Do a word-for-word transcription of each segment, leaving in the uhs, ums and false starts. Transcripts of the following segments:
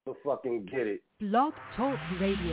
to fucking get it. Blog Talk Radio.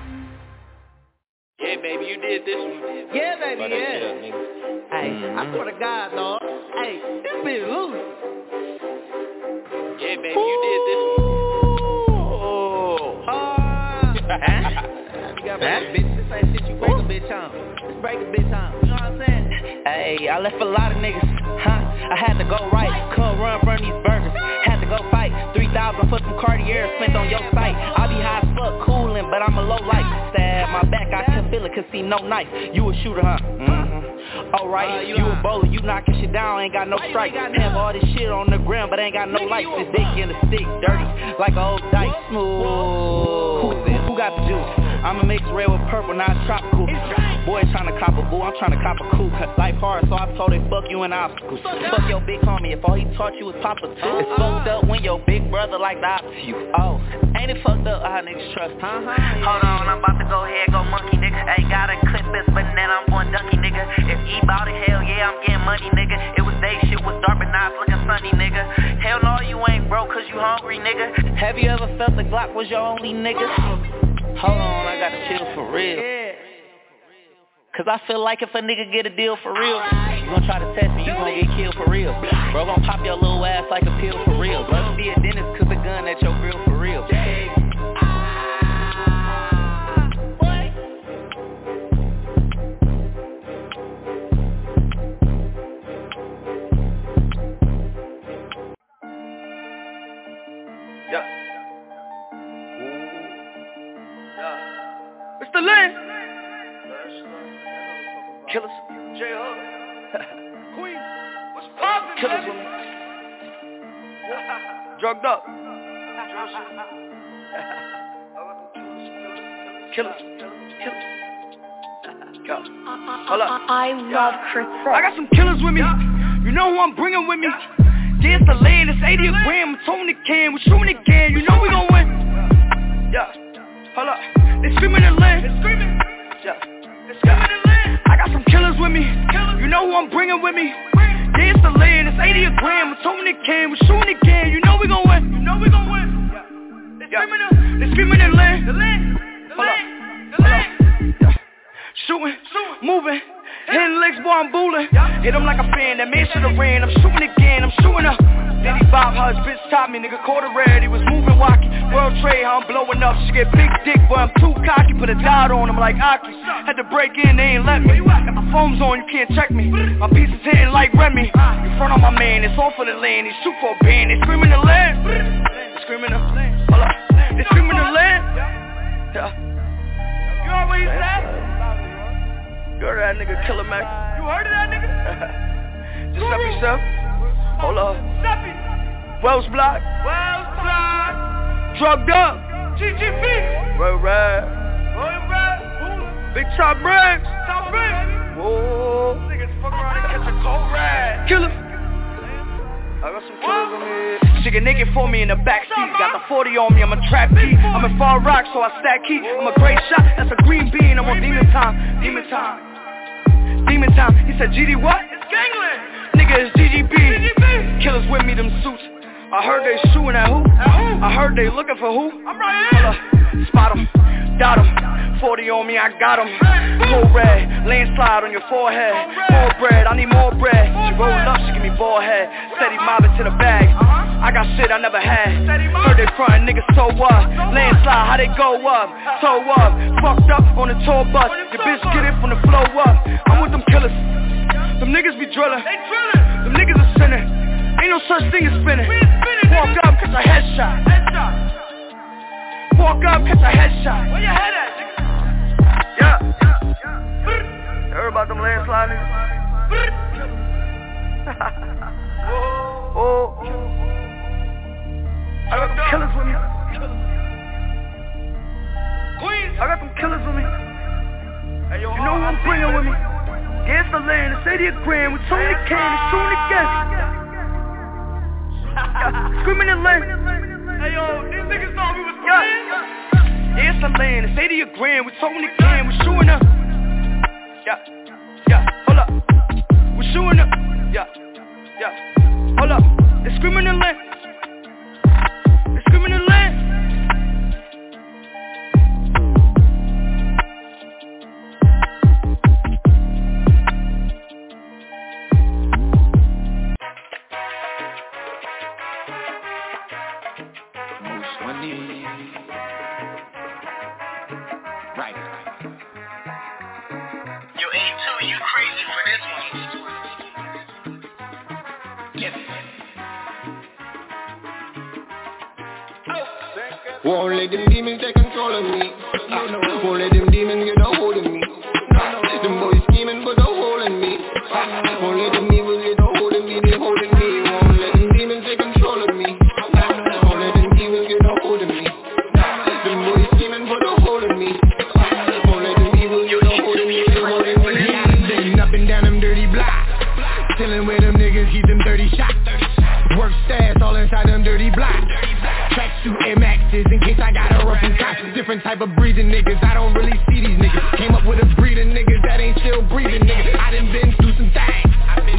Yeah, baby, you did this one. Yeah, baby, But yeah. shit, nigga. Hey, Mhm. I swear to God, dog. Hey, this bitch loose. Yeah, baby, you did this one. Oh. Uh, huh? You got break a bitch. This ain't shit you break a bitch on. This break a bitch on. You know what I'm saying? Hey, I left a lot of niggas. Huh? I had to go right. Couldn't run from these burgers. Had to go fight. three thousand for some Cartier spent on your site. I be high as fuck, coolin', but I'm a low light. Stab my back, I can feel it, cause see no knife. You a shooter, huh? Mm-hmm. Alright, uh, you, you a bowler, you knocking shit down, ain't got no strike. Have all this shit on the ground, but ain't got no lights. This dick in the stick, dirty, like a old dice. Smooth. Who's this? Who got the juice? I'ma mix red with purple, now it's tropical. Boy tryna cop a boo, I'm tryna cop a coupe. Life hard, so I told him fuck you in obstacles. Fuck your big homie, if all he taught you was Papa too. It's fucked up when your big brother like the opposite you. Oh, ain't it fucked up how niggas trust? Uh-huh. Hold on, I'm about to go ahead, go monkey, nigga. Ain't gotta clip this, but then I'm going dunky, nigga. If E bout it, hell yeah, I'm getting money, nigga. It was day, shit was dark, but now it's looking sunny, nigga. Hell no, you ain't broke, cause you hungry, nigga. Have you ever felt the Glock was your only nigga? Hold on, I gotta chill for real. Cause I feel like if a nigga get a deal for real, you gon' try to test me, you gon' get killed for real. Bro gon' pop your little ass like a pill for real. Let's be a dentist cause the gun at your grill for real. Yeah. Yeah. Mister Lynn. Killers, J-Hug, Queen, what's poppin', Killers with me, drugged up, Killers, Killers, hold up, I love Chris. I got some killers with me, you know who I'm bringing with me, yeah, it's the land, it's eighty a gram, I'm Tony Can, we're shooting again, you know we gon' win, yeah, hold up, they screaming in land, they screaming, yeah, they screaming in land. I got some killers with me, you know who I'm bringing with me. Yeah, it's the land, it's eighty a gram, I'm Tony Can, we're shooting again, you know we gon' win, you know we gon' win. Yeah. They screaming in land, the land, the land, the land. Yeah. Shooting, moving, hitting legs, boy, I'm booling. Hit them like a fan, that man should've ran, I'm shooting again, I'm shooting up. Diddy Bob, how his bitch taught me, nigga, quarter red, he was moving wacky. World trade, how I'm blowing up, she get big dick, but I'm too cocky. Put a dot on him like Aki, had to break in, they ain't let me. Got my phone's on, you can't check me. My piece is hitting like Remy. You front on my man, it's all for the land, they shoot for a band, they screaming the land. They screaming the land, hold up, they screaming the land. Yeah. You heard what he said? You heard that nigga, Killer Mac? You heard of that nigga? Just rep yourself. Hold up. Wells Block. Wells Block. Drugged up. G G B. Road Ride. Road Ride. Big Top Bricks. Top Bricks. Whoa. Niggas fuck around and catch a cold ride. Killer. I got some killers on me. She get naked for me in the backseat. Got the forty on me, I'm a trap key. I'm in Far Rock, so I stack key. I'm a great shot, that's a green bean. I'm on demon time. Demon time. Demon time. He said G D what? It's gangland. Nigga, it's G G B. Killers with me, them suits. I heard they shooting at who? I heard they looking for who? I'm right here. Spot them, dot them. forty on me, I got them. Cold red, landslide on your forehead. More bread, I need more bread. She rolled up, she give me ball head. Steady mobbing to the bag. I got shit I never had. Heard they frontin', niggas so what? Landslide, how they go up? So up, fucked up on the tour bus. Your bitch get it from the flow up. I'm with them killers. Them niggas be drillin'. Them niggas are sinning. Ain't no such thing as spinning. Walk up, catch a headshot. Walk up, catch a headshot. Where your head at, nigga? Yeah. You heard about them landslide niggas? Oh. I got them killers with me. I got them killers with me. You know who I'm bringing with me? Yeah, it's the land, it's eighty a gram. We Tony Can, it's shooting again. Screaming in land. Hey yo, these niggas thought we was playing. Yeah, it's the land, it's eighty a gram. We Tony Can, we shooting up. Yeah, yeah, hold up. We shooting up. Yeah, yeah, hold up. They screaming in land. They screaming in land. one need. Right. Yo, A two, you crazy for this one. Get it. Won't let them demons take control of me. Won't let them demons get a hold of me. Them boys scheming but a hole in me. Won't let them evil get a hold of me. They holding me. Won't let them demons take control of me. Won't let them demons get a hold of me. Them boys scheming but a hole in me. Won't let them evil get a hold of me. They holding me. Sitting up and down them dirty blocks, chilling with them niggas, keep them dirty shots. Work stats all inside them dirty blocks. Tracksuit Air Maxes in case I got a rough and cops. Different type of breathing niggas, I don't really see these niggas. Came up with a breed of niggas that ain't still breathing niggas. I done been through some things,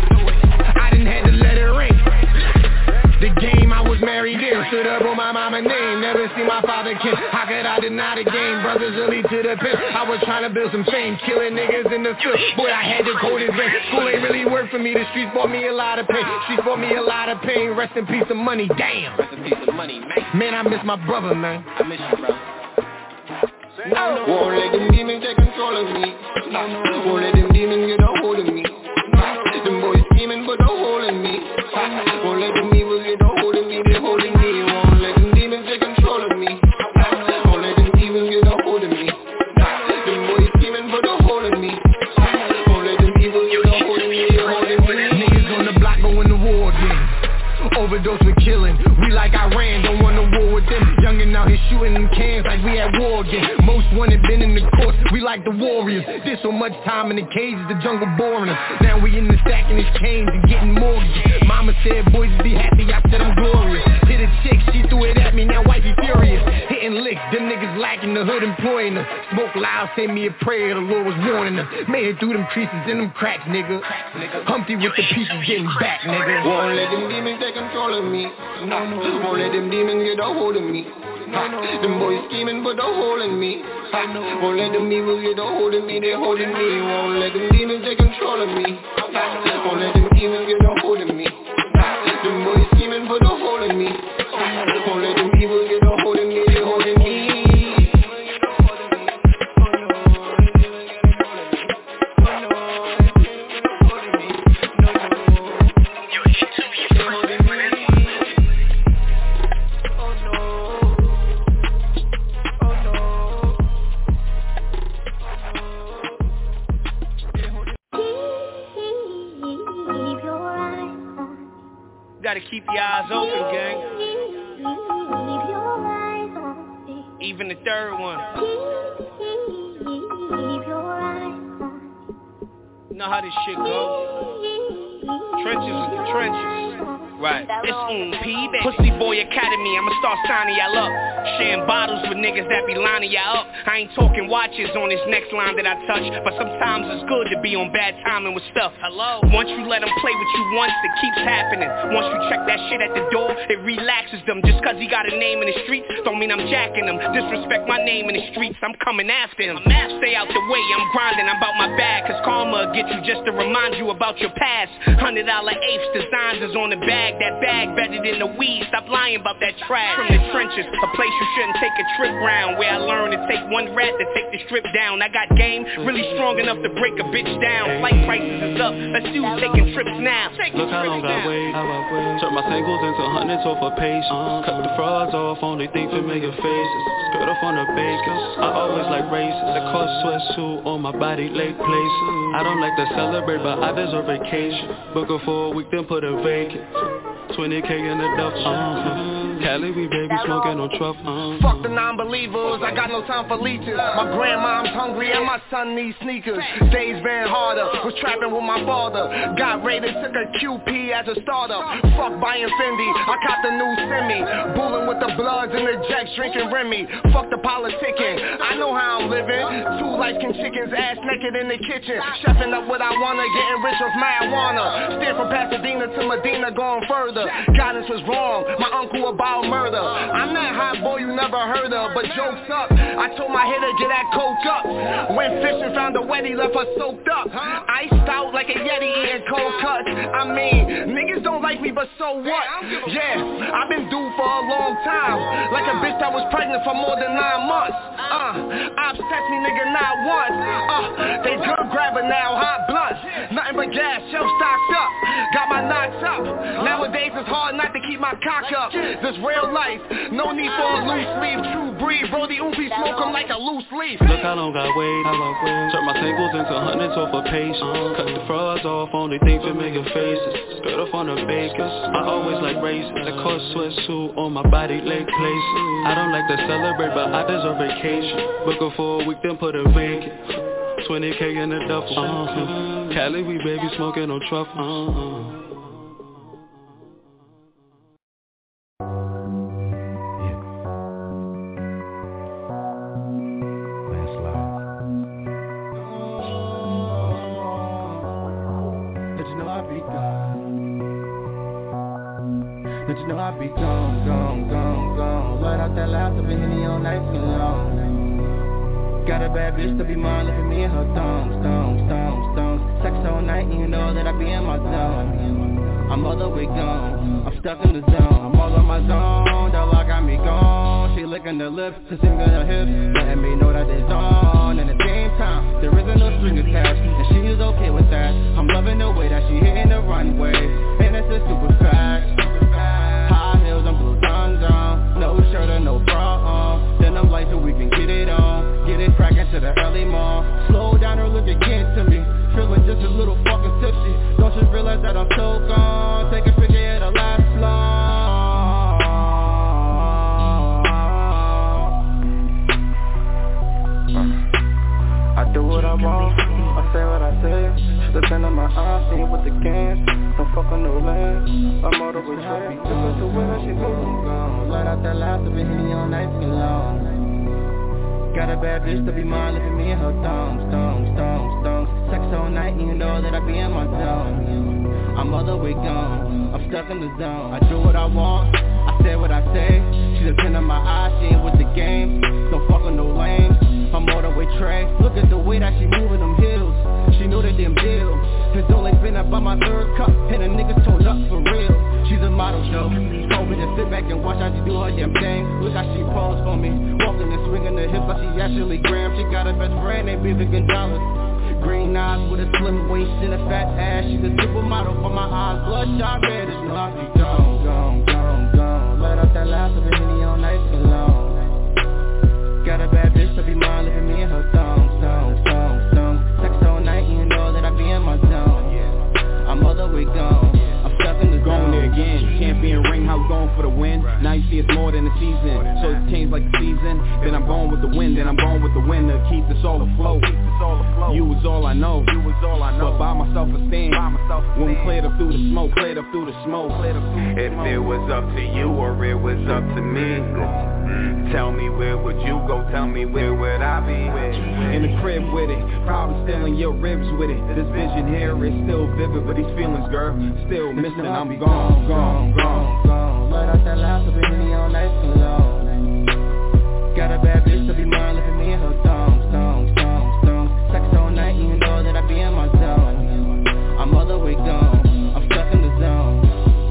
I done had to let it ring. The game I was married in, stood up on my mama name. Never seen my father kiss, how could I deny the game? Brothers early to the pit, I was trying to build some fame. Killing niggas in the field, boy I had the coldest vein. School ain't really work for me, the streets brought me a lot of pain. Streets brought me a lot of pain, rest in peace of money, damn. Rest in peace of money, man. Man, I miss my brother, man. I miss you, bro. Won't let them demons take control of me. Won't let them demons get a hold of me. Them boys scheming but a hole in me. Won't let them evil get a hold of me. They holding me. Won't let them demons take control of me. Won't let them evil get a hold of me. Them boys scheming but a hole in me. Won't let them evil get a hold of me. They holding me. Niggas on the block going to war again. Overdose with killing, we like Iran, don't want no war with them. Youngin' out here shooting them cans like we at war again. Most wanted been in the court, we like the warriors. Did so much time in the cages, the jungle boring us. Now we in the stacking his chains and getting mortgages. Mama said boys be happy, I said I'm glorious. Hit a chick, she threw it at me, now wifey furious. Hitting licks, them niggas lacking the hood employing us. Smoke loud, send me a prayer, the Lord was warning us. Made it through them creases in them cracks, nigga. Humpty with the pieces getting back, nigga. Won't let them demons take control of me. No, no. Won't let them demons get a hold of me. No, no. Them boys scheming but a hole in me. Won't let them evil get a hold of me. They holding me. Won't let them demons take control of me. Won't let them demons get a hold of me. Them boys scheming but a hole in me. Won't let them evil get a hold of me. They holding me. Gotta keep your eyes open, gang. Even the third one. You know how this shit goes. Trenches is the trenches. Right. It's um P, baby. Pussy Boy Academy, I'ma start signing y'all up. Sharing bottles with niggas that be lining y'all up. I ain't talking watches on this next line that I touch, but sometimes it's good to be on bad timing with stuff. Hello. Once you let them play with you once, it keeps happening. Once you check that shit at the door, it relaxes them. Just cause he got a name in the streets, don't mean I'm jacking him. Disrespect my name in the streets, I'm coming after him. Stay out the way, I'm grinding, I'm about my bag, cause karma get you just to remind you about your past. Hundred dollar apes, designs is on the bag. That bag better than the weed, stop lying about that trash. From the trenches, a place you shouldn't take a trip round, where I learned to take one rat to take the strip down. I got game, really strong enough to break a bitch down. Flight prices is up, let's see who's taking trips now. Taking Look how long I wait, turn my singles into hundreds off a page. Cut the frauds off, only thing to make a face. Skirt off on the bacon, I always like races. The cost sweatsuit on my body, late places. I don't like to celebrate, but I deserve vacation. Book her for a week, then put her vacant. twenty K in the duffel. Uh-huh. Cali, we baby smoking on truffle. Uh-huh. Fuck the non-believers, I got no time for leeches. My grandmom's hungry and my son needs sneakers. Days ran harder, was trapping with my father. Got raided, took a Q P as a starter. Fuck buying Fendi, I caught the new Semi. Bulling with the Bloods and the Jacks, drinking Remy. Fuck the politicking, I know how I'm living. Two light-skinned chickens, ass naked in the kitchen. Chefing up what I wanna, getting rich with marijuana. Steer from Pasadena to Medina, going further. Guidance was wrong, my uncle about murder. I'm that hot boy you never heard of, but jokes up. I told my hitter get that coke up. Went fishing, found a wetty, left her soaked up. Iced out like a Yeti eating cold cuts. I mean, niggas don't like me, but so what? Yeah, I've been due for a long time. Like a bitch I was pregnant for more than nine months. Uh, ops test me, nigga, not once. Uh, they good grabbing now, hot blunts. Nothing but gas, shelf stocked up. Got my knots up. Nowadays it's hard not to keep my cock up. This real life, no need for a loose leaf. True breed, bro, the oofy smoke 'em like a loose leaf. Look how long I wait, how I wait. Turn my singles into hundreds off a pace. uh, Cut the frauds off, only thing familiar faces. Skirt off on the bakers, I always like races. The cost sweatsuit on my body, leg places. I don't like to celebrate, but I deserve vacation. Booking for a week, then put a vacant. twenty K in the duffel. uh-huh. Cali, we baby smoking on truffle. uh-huh. But you know I be gone, gone, gone, gone. Light out that loud, I've been hitting all night and long. Got a bad bitch to be mine, look at me and her thongs, thongs, thongs, thongs. Sex all night and you know that I be in my zone. I'm all the way gone, I'm stuck in the zone. I'm all on my zone, that lock got me gone. She licking the lips, kissing her hips, letting me know that it's on. And at the same time, there isn't no string attached, and she is okay with that. I'm loving the way that she hitting the runway, and it's a super fact. High heels and blue thongs on, no shirt or no bra on. Then I'm like, so we can get it on, get it crackin' to the early morn. Slow down or look again to me, feeling just a little fucking tipsy. Don't you realize that I'm so gone? Take a picture, it'll last long. I do what I want, I say what I say. Should've been on my eyes, seen with the games. Don't fuck on no land, I'm all the way happy. Listen to when she moving gone. Light out that loud, I've been hitting all night and long. Got a bad bitch to be mine, look at me and her thongs, thongs, thongs, thongs. Sex all night and you know that I be in my zone. I'm all the way gone, I'm stuck in the zone. I do what I want, I say what I say. She just in my eyes, she ain't with the game. Don't fuck on no lanes, I'm all the way Trey. Look at the way that she moving them heels, she know that them deals. It's only been up by my third cup, and a nigga told up for real. She's a model show, told me to sit back and watch how she do her damn thing. Look how she pose for me, walking and swinging the hips like she actually Graham. She got a best friend named Baby Gonzalez. Green eyes with a slim waist and a fat ass. She's a supermodel for my eyes, bloodshot red. It's not be gone, gone, gone, gone. Light up that loud, so hitting all night and long. Got a bad bitch to be mine, look at me and her thongs, thongs, thongs, thongs. Sex all night and you know that I be in my zone. I'm all the way gone, I'm stuck in the zone. Going there again, champion ring, how we going for the win? Now you see it's more than a season, so it's changed like the season. Then I'm going with the wind, then I'm going with the wind to keep this all afloat. You was all I know, you was all I know. But by myself a stand, when we cleared up through the smoke, cleared up through the smoke. If it was up to you or it was up to me, tell me where would you go, tell me where would I be? In the crib with it, probably still in your ribs with it. This vision here is still vivid, but these feelings, girl, still missing. I'm gone, gone, gone, gone. Light out that loud, so been hitting all night and long. Got a bad bitch to be mine, look at me and her thongs, thongs, thongs, thongs. Sex all night and you know that I be in my zone. I'm all the way gone, I'm stuck in the zone.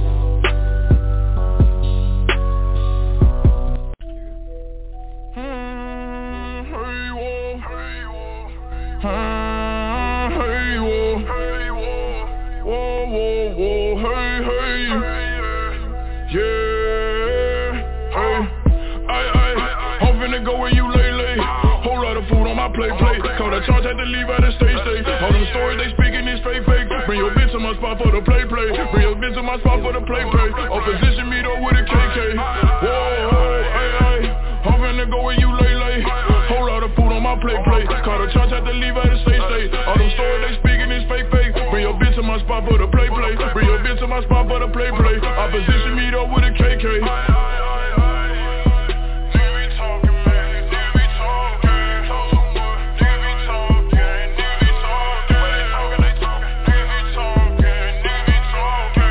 Play, play, call the charge, had to leave out and stay, stay. All them stories they speaking is fake, fake. Bring your bitch to my spot for the play, play. Bring your bitch to my spot for the play, play. Opposition me though with a K K. Whoa, hey, hey. I'm finna go where you lay, lay. Whole lot of food on my plate, plate. Call the charge, had to leave out and stay, stay. All them stories they speaking is fake, fake. Bring your bitch to my spot for the play, play. Bring your bitch to my spot for the play, play. Opposition me though with a K K.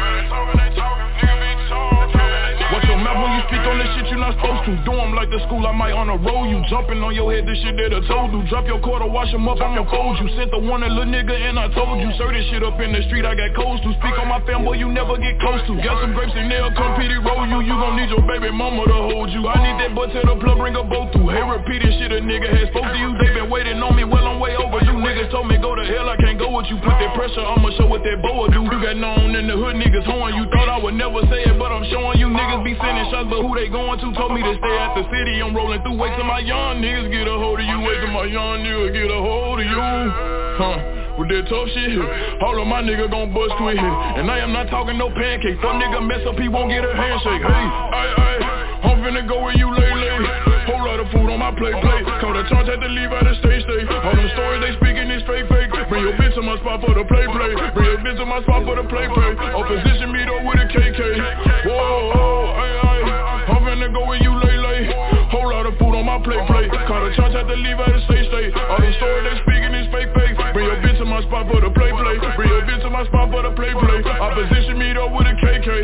Do them like the school I might on a roll you. Jumping on your head, this shit that I told you. Drop your quarter, wash them up, I'ma fold you. Sent the one a little nigga and I told you. Sir, this shit up in the street, I got codes to. Speak on my fanboy, you never get close to. Got some grapes and they'll come pity roll you. You gon' need your baby mama to hold you. I need that butt to the plug, bring a boat through. Hey, repeating shit a nigga has spoke to you. They been waiting on me, well I'm way over. You niggas told me go to hell, I can't go with you. Put that pressure, I'ma show what that boa do. You got known in the hood, niggas horn. You thought I would never say it, but I'm showing you. Niggas be sending shots, but who they going to? Told me to stay at the city. I'm rolling through, wait till my young niggas get a hold of you. Wait till my young niggas get a hold of you. Huh? With that tough shit, all of my niggas gon' bust quick. And I am not talking no pancake. Fuck nigga mess up, he won't get a handshake. Hey, ay, ay, I'm finna go where you lay, lay. Whole lot of food on my plate, plate. Call the charge, had to leave out of state, state. All them stories they speaking is fake, fake. Bring your bitch to my spot for the play, play. Bring your bitch to my spot for the play, play. Opposition me though with a K K. Whoa, whoa, ay, ay. I'm finna go where you lay, lay. Whole lot of food on my plate, plate. Call the charge, had to leave out of state, state. All them stories they speaking is fake, fake. Bring your bitch to my spot for the play, play. Bring your bitch to my spot for the play, play. Opposition me though with a K K.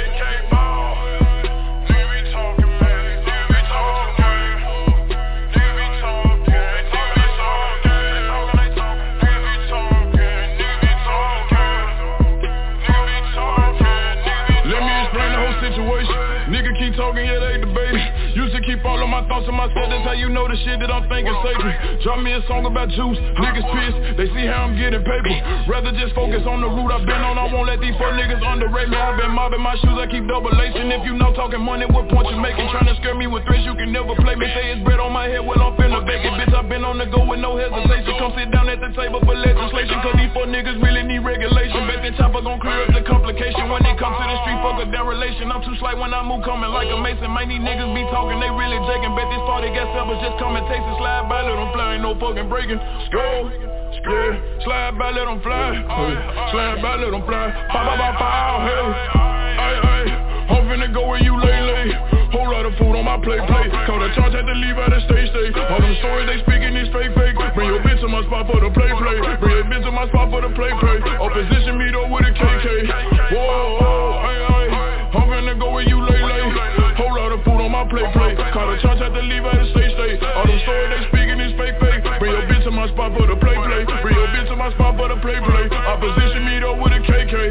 Nigga keep talking, yeah, they debating. Used to keep all of my thoughts in my set. That's how you know the shit that I'm thinking sacred. Drop me a song about juice. Niggas pissed, they see how I'm getting paper. Rather just focus on the route I've been on. I won't let these fuck niggas underrate me. I've been mobbing my shoes, I keep double lacing. If you not talking money, what point you making? Trying to scare me with threats, you can never play me. Say it's bread on my head, well I'm finna bake it. Bitch, I've been on the go with no hesitation. Come sit down at the table for legislation. Cause these fuck niggas really need regulation. Bet that chopper gon' clear up the complication. When they come to the street, fuck a damn relation. I'm too slight when I move, coming like a mason. Might these niggas be talking, they really jaking. Bet this party got sellers, just come and taste it. Slide by, let them fly, ain't no fucking breaking. Go, yeah, slide by, let them fly. Hey, slide by, let them fly. Pow, pow, pow, pow, hey. Ay, ay, I'm finna go where you lay, lay. Whole lot of food on my plate, plate. Call the charge, had to leave out of state, state. All them stories they speaking is fake, fake. Bring your bitch to my spot for the play, play. Bring your bitch to my spot for the play, play. Opposition me though with a K K. Whoa, whoa, ay, ay, I'm finna go where you lay, lay. Whole lot of food on my plate, plate. Call the charge, had to leave out of state, state. All them stories they speaking is fake, fake. Bring your bitch to my spot for the play, play. Bring your bitch to my spot for the play, play. Opposition me though with a K K.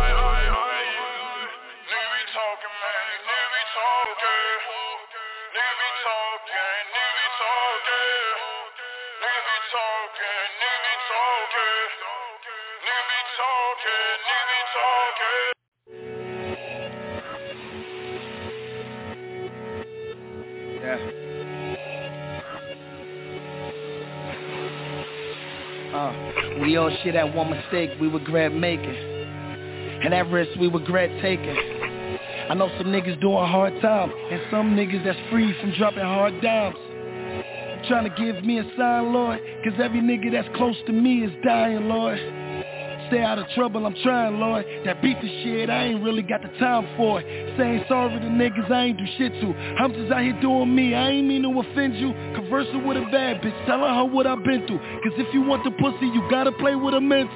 Uh, we all shit at one mistake we regret making, and that risk we regret taking. I know some niggas doing hard time, and some niggas that's free from dropping hard dimes. You trying to give me a sign, Lord, cause every nigga that's close to me is dying, Lord. Stay out of trouble, I'm trying, Lord. That beef and shit, I ain't really got the time for it. Saying sorry to niggas I ain't do shit to. I'm just out here doing me, I ain't mean to offend you. Conversing with a bad bitch, telling her what I've been through. Cause if you want the pussy, you gotta play with a mental.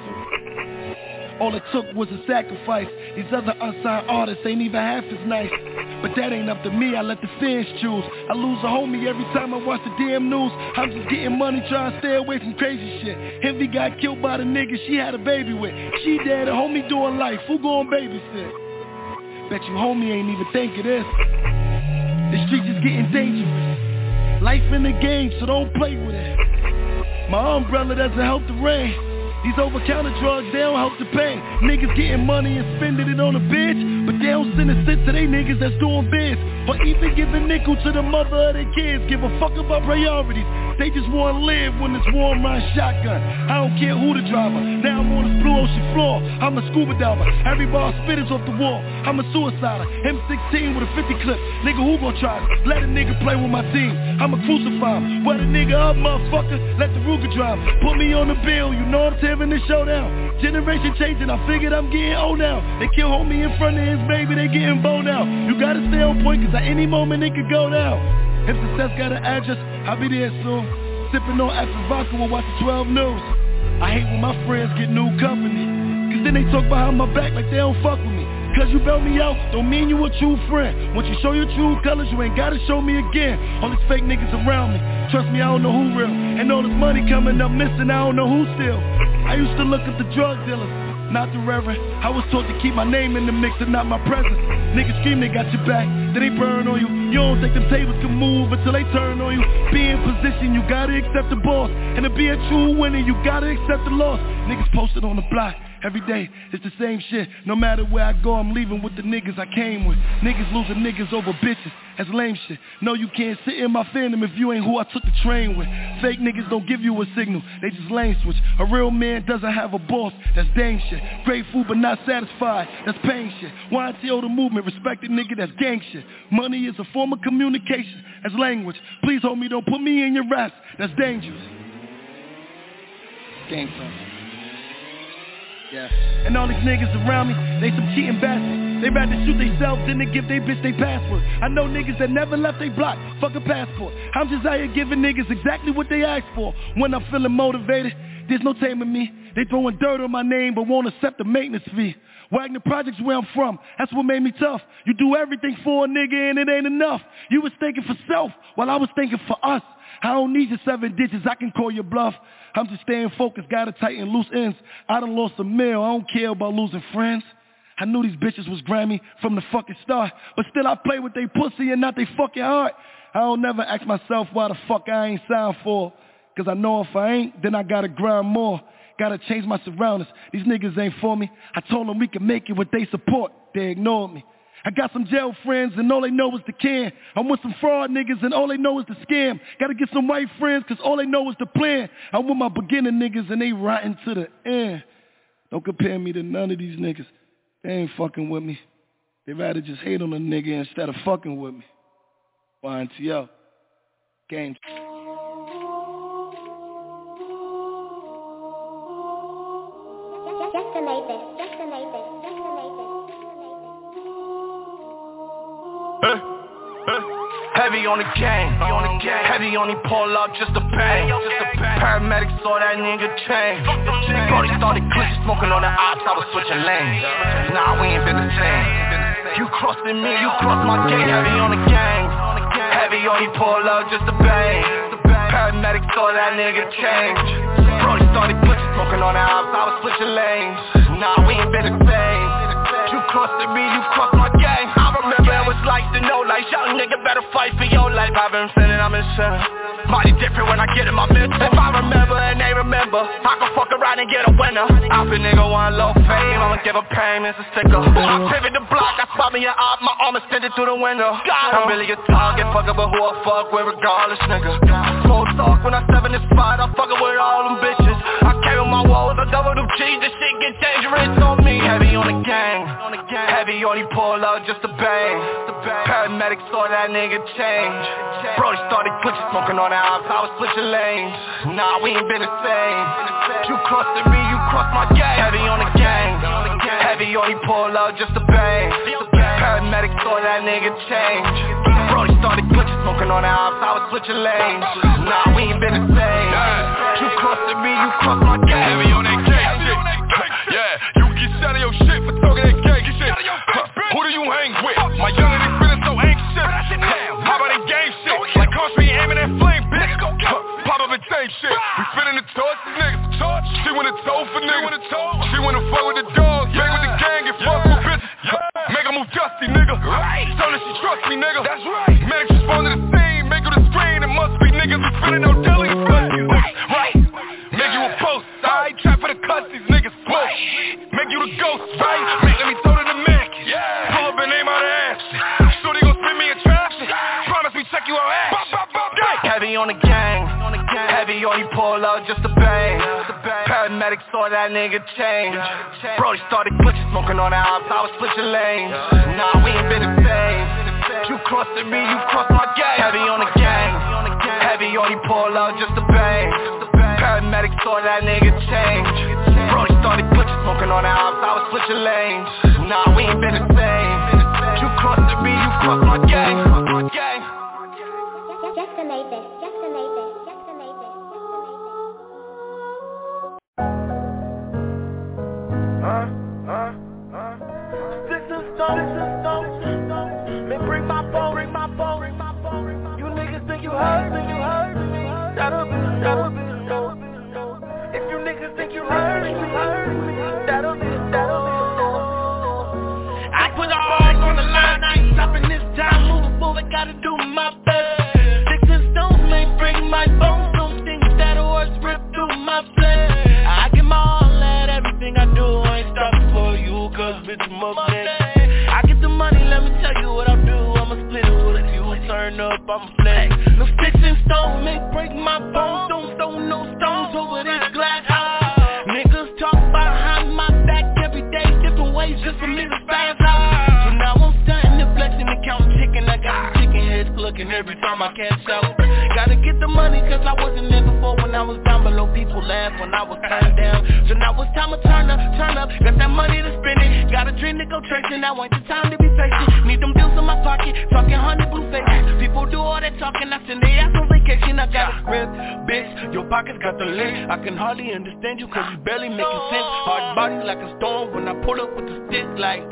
All it took was a sacrifice. These other unsigned artists ain't even half as nice. But that ain't up to me, I let the fans choose. I lose a homie every time I watch the damn news. I'm just getting money, trying to stay away from crazy shit. Envy got killed by the nigga she had a baby with. She dead, a homie doing life, who gon' babysit? Bet you homie ain't even think of this. The streets is getting dangerous. Life in the game, so don't play with it. My umbrella doesn't help the rain. These over-counter drugs, they don't help the pain. Niggas getting money and spending it on a bitch, but they don't send a cent to they niggas that's doing biz. Or even give a nickel to the mother of their kids. Give a fuck about priorities. They just wanna live when it's warm around shotgun. I don't care who the driver. Now I'm on this blue ocean floor. I'm a scuba diver. Every bar spit is off the wall. I'm a suicider. M sixteen with a fifty clip. Nigga, who gon' try me? Let a nigga play with my team. I'ma crucify him. Wet a nigga up, motherfucker. Let the Ruger drive. Put me on the bill. You know I'm tearing the showdown. Generation changing. I figured I'm getting old now. They kill homie in front of his baby. They getting bold now. You gotta stay on point, cause at any moment it could go down. If success got an address, I'll be there soon. Sipping on after vodka while watching twelve news. I hate when my friends get new company, cause then they talk behind my back like they don't fuck with me. Cause you bailed me out, don't mean you a true friend. Once you show your true colors, you ain't gotta show me again. All these fake niggas around me, trust me, I don't know who real. And all this money coming up missing, I don't know who still. I used to look at the drug dealers, not the reverend. I was taught to keep my name in the mix and not my presence. Niggas scream they got your back, then they burn on you. You don't think them tables can move until they turn on you. Be in position, you gotta accept the boss. And to be a true winner, you gotta accept the loss. Niggas posted on the block, every day, it's the same shit. No matter where I go, I'm leaving with the niggas I came with. Niggas losing niggas over bitches, that's lame shit. No, you can't sit in my fandom if you ain't who I took the train with. Fake niggas don't give you a signal, they just lane switch. A real man doesn't have a boss, that's dang shit. Grateful but not satisfied, that's pain shit. Y N T O the movement, respect the nigga, that's gang shit. Money is a form of communication, that's language. Please homie, don't put me in your raps, that's dangerous. Gang sign. Yeah. And all these niggas around me, they some cheating bastards. They rather shoot themselves than to give they bitch they password. I know niggas that never left they block, fuck a passport. I'm just out here giving niggas exactly what they asked for. When I'm feeling motivated, there's no taming me. They throwing dirt on my name but won't accept the maintenance fee. Wagner Projects where I'm from, that's what made me tough. You do everything for a nigga and it ain't enough. You was thinking for self while I was thinking for us. I don't need your seven digits, I can call your bluff. I'm just staying focused, gotta tighten loose ends. I done lost a meal, I don't care about losing friends. I knew these bitches was Grammy from the fucking start, but still I play with they pussy and not they fucking heart. I don't never ask myself why the fuck I ain't signed for. Cause I know if I ain't, then I gotta grind more. Gotta change my surroundings, these niggas ain't for me. I told them we can make it with they support, they ignored me. I got some jail friends and all they know is the can. I'm with some fraud niggas and all they know is the scam. Gotta get some white friends cause all they know is the plan. I'm with my beginner niggas and they rotten to the end. Don't compare me to none of these niggas. They ain't fucking with me. They rather just hate on a nigga instead of fucking with me. Y N T O. Game. Uh, uh, heavy on the gang, on the gang. Heavy on the pull up just to bang. Paramedics saw that nigga change. Brody started glitching, smoking on the ops, I was switching lanes. Nah, we ain't been the same. You crossing me, you crossed my gate. Heavy on the gang, heavy on the pull up just to bang. Paramedics saw that nigga change. Brody started glitching, smoking on the ops, I was switching lanes. Nah, we ain't been the same. You crossing me, you crossed my gang. I remember it was like to know, like young nigga better fight for your life. I've been feeling I'm insane. Mighty different when I get in my mental. If I remember and they remember, I can fuck around and get a winner. I feel nigga want low fame, I'ma give a payments a sticker. I pivot the block, I spot me an op, my arm extended through the window. I'm really a target, fuck up, but who I fuck with regardless, nigga. Smoke talk when I step in the spot, I fuckin' with all them bitches. I carry my walls, I double them cheese, this shit get dangerous on me. Heavy on the gang, heavy on the pull out just to bang. Paramedics saw that nigga change. Brody started glitching, smoking on the ops, I was switching lanes. Nah, we ain't been the same. You crossing me, you crossed my gang. Heavy on the gang, heavy on the pull out just to bang. Paramedics saw that nigga change. Brody started glitching, smoking on the ops, I was switching lanes. Nah, we ain't been the same. You crossing me, you crossed my gang. Heavy on that gang shit. Yeah, you get shot of your shit for talking that gang shit. Huh, who do you hang with? My young niggas feeling so anxious. How about that gang shit? Like coach me aiming that flame, bitch. Huh, pop up and same shit. We feeling the torch, niggas. She wanna toe for niggas. She wanna fuck with the dogs, bang with the gang and fuck with bitches. Make her move dusty, nigga. So that she trust me, nigga. That's right. Medics respond to the scene, make her the screen. It must be niggas who feeling no deli. Right. Make you a post, alright. Trap for the cuss, these niggas smoke. Make you the ghost, right? Make me throw to the Mac. Pull up and name out the ass. So they gon' spin me in trap. Promise me check you out ass. Heavy on the gang, heavy on the pull out just to bang. Paramedics saw that nigga change. Brody started glitching, smoking on the ops, I was switching lanes. Nah, we ain't been the same. You crossing me, you crossed my gang. Heavy on the gang, heavy on the pull out just to bang. Paramedics saw that nigga change. Brody started glitching, smoking on the ops, I was switching lanes. Nah, we ain't been the same. You crossing me, you crossed my gang. Just to make this, just to make this, just to make this. Uh, uh, uh. Listen. stones may break my bones. Don't throw no stones over this glass house. Niggas talk behind my back every day, different ways just for me to stand out. So now I'm starting to flexing and count chicken. I got chicken heads looking every time I cash out. Gotta get the money cause I wasn't there before. When I was down below, people laughed when I was turned down. So now it's time to turn up, turn up. Got that money to spend it. Got a dream to go chasing. Now ain't the time to be patient. Need them bills in my pocket, talking honey blue faces. People do all that talking, I send they ass on vacation. I got a script, bitch, your pockets got the lint. I can hardly understand you cause you barely making sense. Hard body like a storm when I pull up with the stick like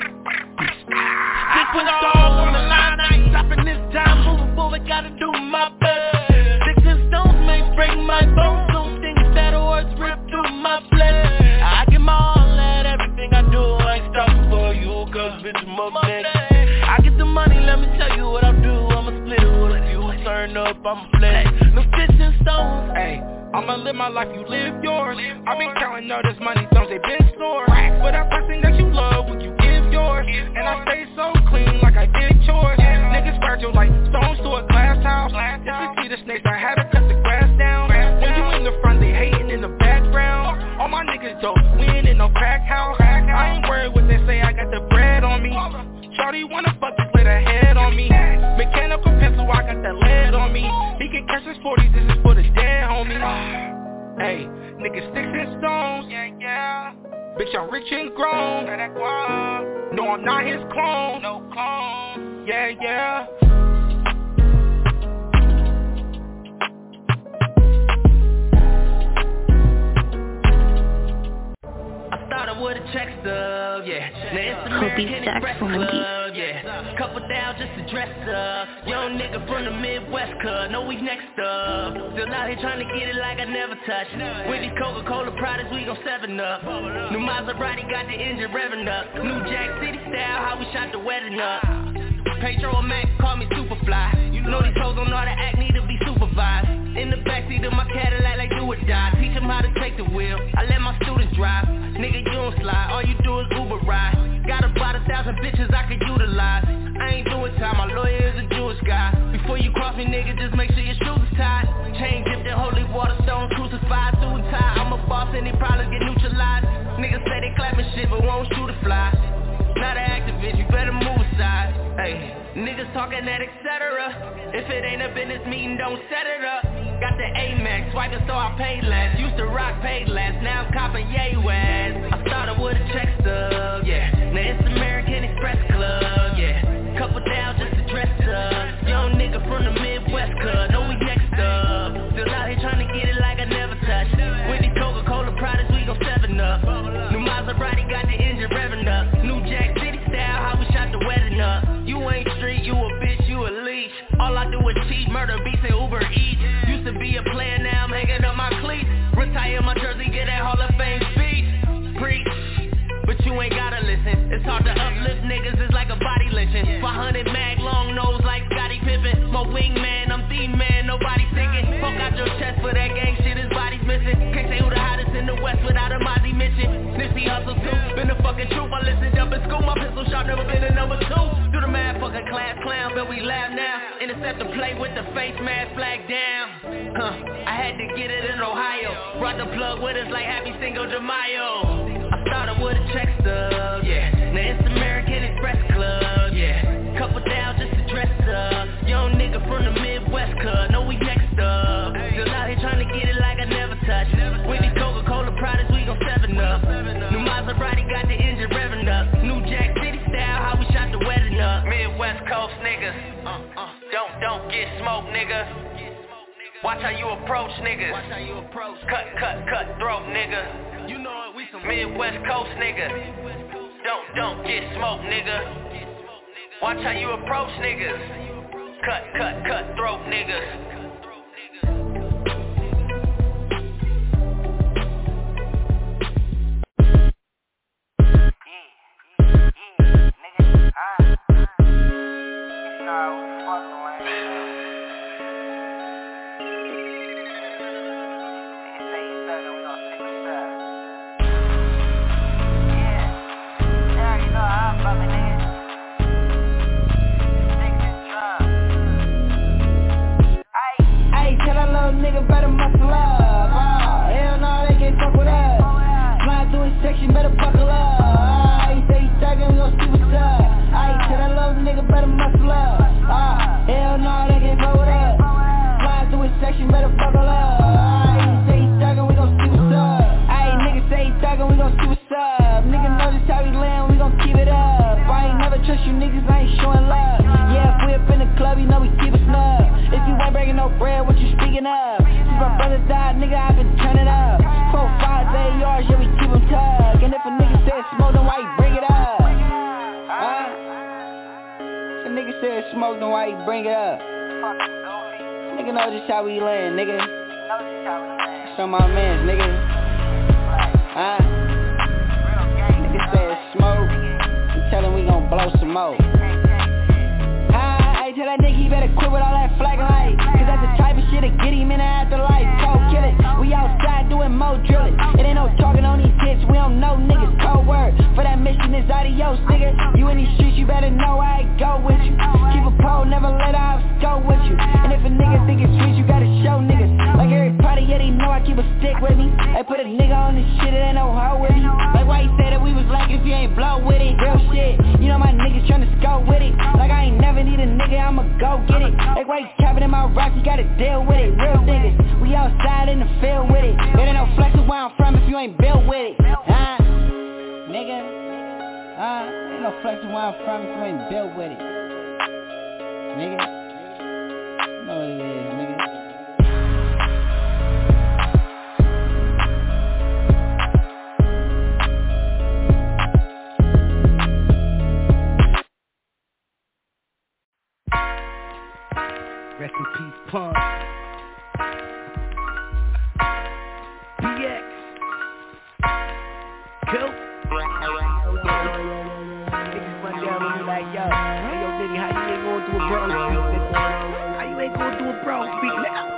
Six foot stars on the line, I ain't stopping this time. Moving forward, gotta do my best. Sticks and stones may break my bones. Those things that words rip through my flesh. I give my all at everything I do. I ain't stopping for you, cause bitch, I'm up next. I get the money, let me tell you what I do. I'ma split it with you, turn up, I'ma flex. No sticks and stones, ayy. I'ma live my life, you live yours. I've been counting all this money, don't they been stored. For that person that you love, will you give yours? And I stay so clean like I did chores. Niggas fragile like stones to a glass house. If you see the snakes, I had to cut the grass down. When you in the front, they hating in the background. All my niggas dope, we ain't in no crack house. I ain't worried what they say, I got the bread on me. Shorty wanna fuck just lay the head on me. Mechanical pencil, I got that lead on me. He can catch his forties, this is for the dead homie. Hey, niggas sticks and stones. Yeah, yeah. Bitch, I'm rich and grown. No, I'm not his clone. No clone. Yeah, yeah. Started with a check stub, yeah. Now it's the American Express Club, yeah. Couple down just to dress up. Young nigga from the Midwest, cuz know we next up. Still out here trying to get it like I never touched. With these Coca-Cola products, we gon' seven up. New Maserati got the engine revving up. New Jack City style, how we shot the wedding up. Petro Max call me Superfly. You know these hoes don't know how to act, need to be supervised. In the backseat of my Cadillac like do or die. Teach them how to take the wheel, I let my students drive. Nigga, you don't slide, all you do is Uber ride. Got about a thousand bitches I could utilize. I ain't doing time, my lawyer is a Jewish guy. Before you cross me, nigga, just make sure your shoes is tied. Chain dipped in holy water, stone crucified, suit and tie. I'm a boss and they probably get neutralized. Niggas say they clapping shit but won't shoot a fly. Not an activist, you better move aside. Hey, niggas talking that et cetera. If it ain't a business meeting, don't set it up. Got the Amex, swiping so I paid less. Used to rock paid less, now I'm copping yay west. I started with a check stub, yeah. Now it's American Express Club, yeah. Couple down just to dress up. Young nigga from the Midwest, cuz know we next up. Still out here trying to get it like I never touched. With these Coca-Cola products, we gon' seven up. New Maserati got the engine revving up. New Jack City style, how we shot the wedding up. You ain't street, you a bitch, you a leech. All I do is cheat, murder beats and Uber Eats. Used to be a player, now I'm hanging up my cleats. Retire my jersey, get that Hall of Fame speech. Preach, but you ain't gotta listen. It's hard to uplift niggas, it's like a body lynching. five hundred mag, long nose like Scottie Pippen. My wingman, I'm the man, nobody thinking. Poke out your chest for that gang shit, his body's missing. Can't say who the hottest in the West without a Mozzie mention. Nipsey Hussle too, been the fucking truth. I listened up in school, my pistol shot never been a number two. Do the mad fucking class clown, but we laugh now. Intercept the play with the face mask flag down. Huh, I had to get it in Ohio. Brought the plug with us like Happy Cinco de Mayo. I started with a check stub, yeah. Now it's American Express Club, yeah. Couple down just to dress up. Young nigga from the Midwest, cuz know we next up. Still out here trying to get it like I never touched. With these Coca-Cola products, we gon' seven up. New Maserati got the engine revving up. New Jack City style, how we shot the wedding up. Midwest Coast niggas, uh, uh, don't don't get smoked, nigga. Watch how you approach niggas. Cut, cut, cut throat, nigga. You know it, we some Midwest Coast niggas. Don't, don't get smoked, nigga. Watch how you approach niggas. Cut, cut, cut throat, niggas. I father died, nigga, I been turning up. Four, five, eight yards, yeah, we keep them tucked. And if a nigga said smoke, then why he bring it up? Huh? If a nigga said smoke, then why he bring it up? Nigga know just how we land, nigga. Some of my mans, nigga. Huh? Nigga said smoke, and tell him we gon' blow some more. Huh? I tell that nigga he better quit with all that flagging light. Cause that's the type of shit that get him in the afterlife. Cold kill it, we outside doing more drilling. It ain't no talking on these hits, we don't know niggas. Cold word, for that mission is adios, nigga. You in these streets, you better know I go with you. Keep a pole, never let ops go with you. And if a nigga think it's sweet, you gotta show niggas. Like every party, yeah, they know I keep a stick with me. They put a nigga on this shit, it ain't no hoe with me. Like why you say that we was like if you ain't blow with it. Real shit, you know my niggas tryna scope with it. Like I ain't never need a nigga, I'ma go get it. Like why you capping in my rap, you gotta deal with it. Real niggas, we outside in the field with it. It ain't no flexing where I'm from if you ain't built with it. Huh? Nigga, huh? Ain't no flexing where I'm from if you ain't built with it. Nigga, you know what it is, nigga. Rest in peace, Pun. B X. Cool. Niggas run down on me like, yo, hey, yo, nigga, how you ain't going through a bro speak, nigga? How you ain't going through a bro speak, nigga?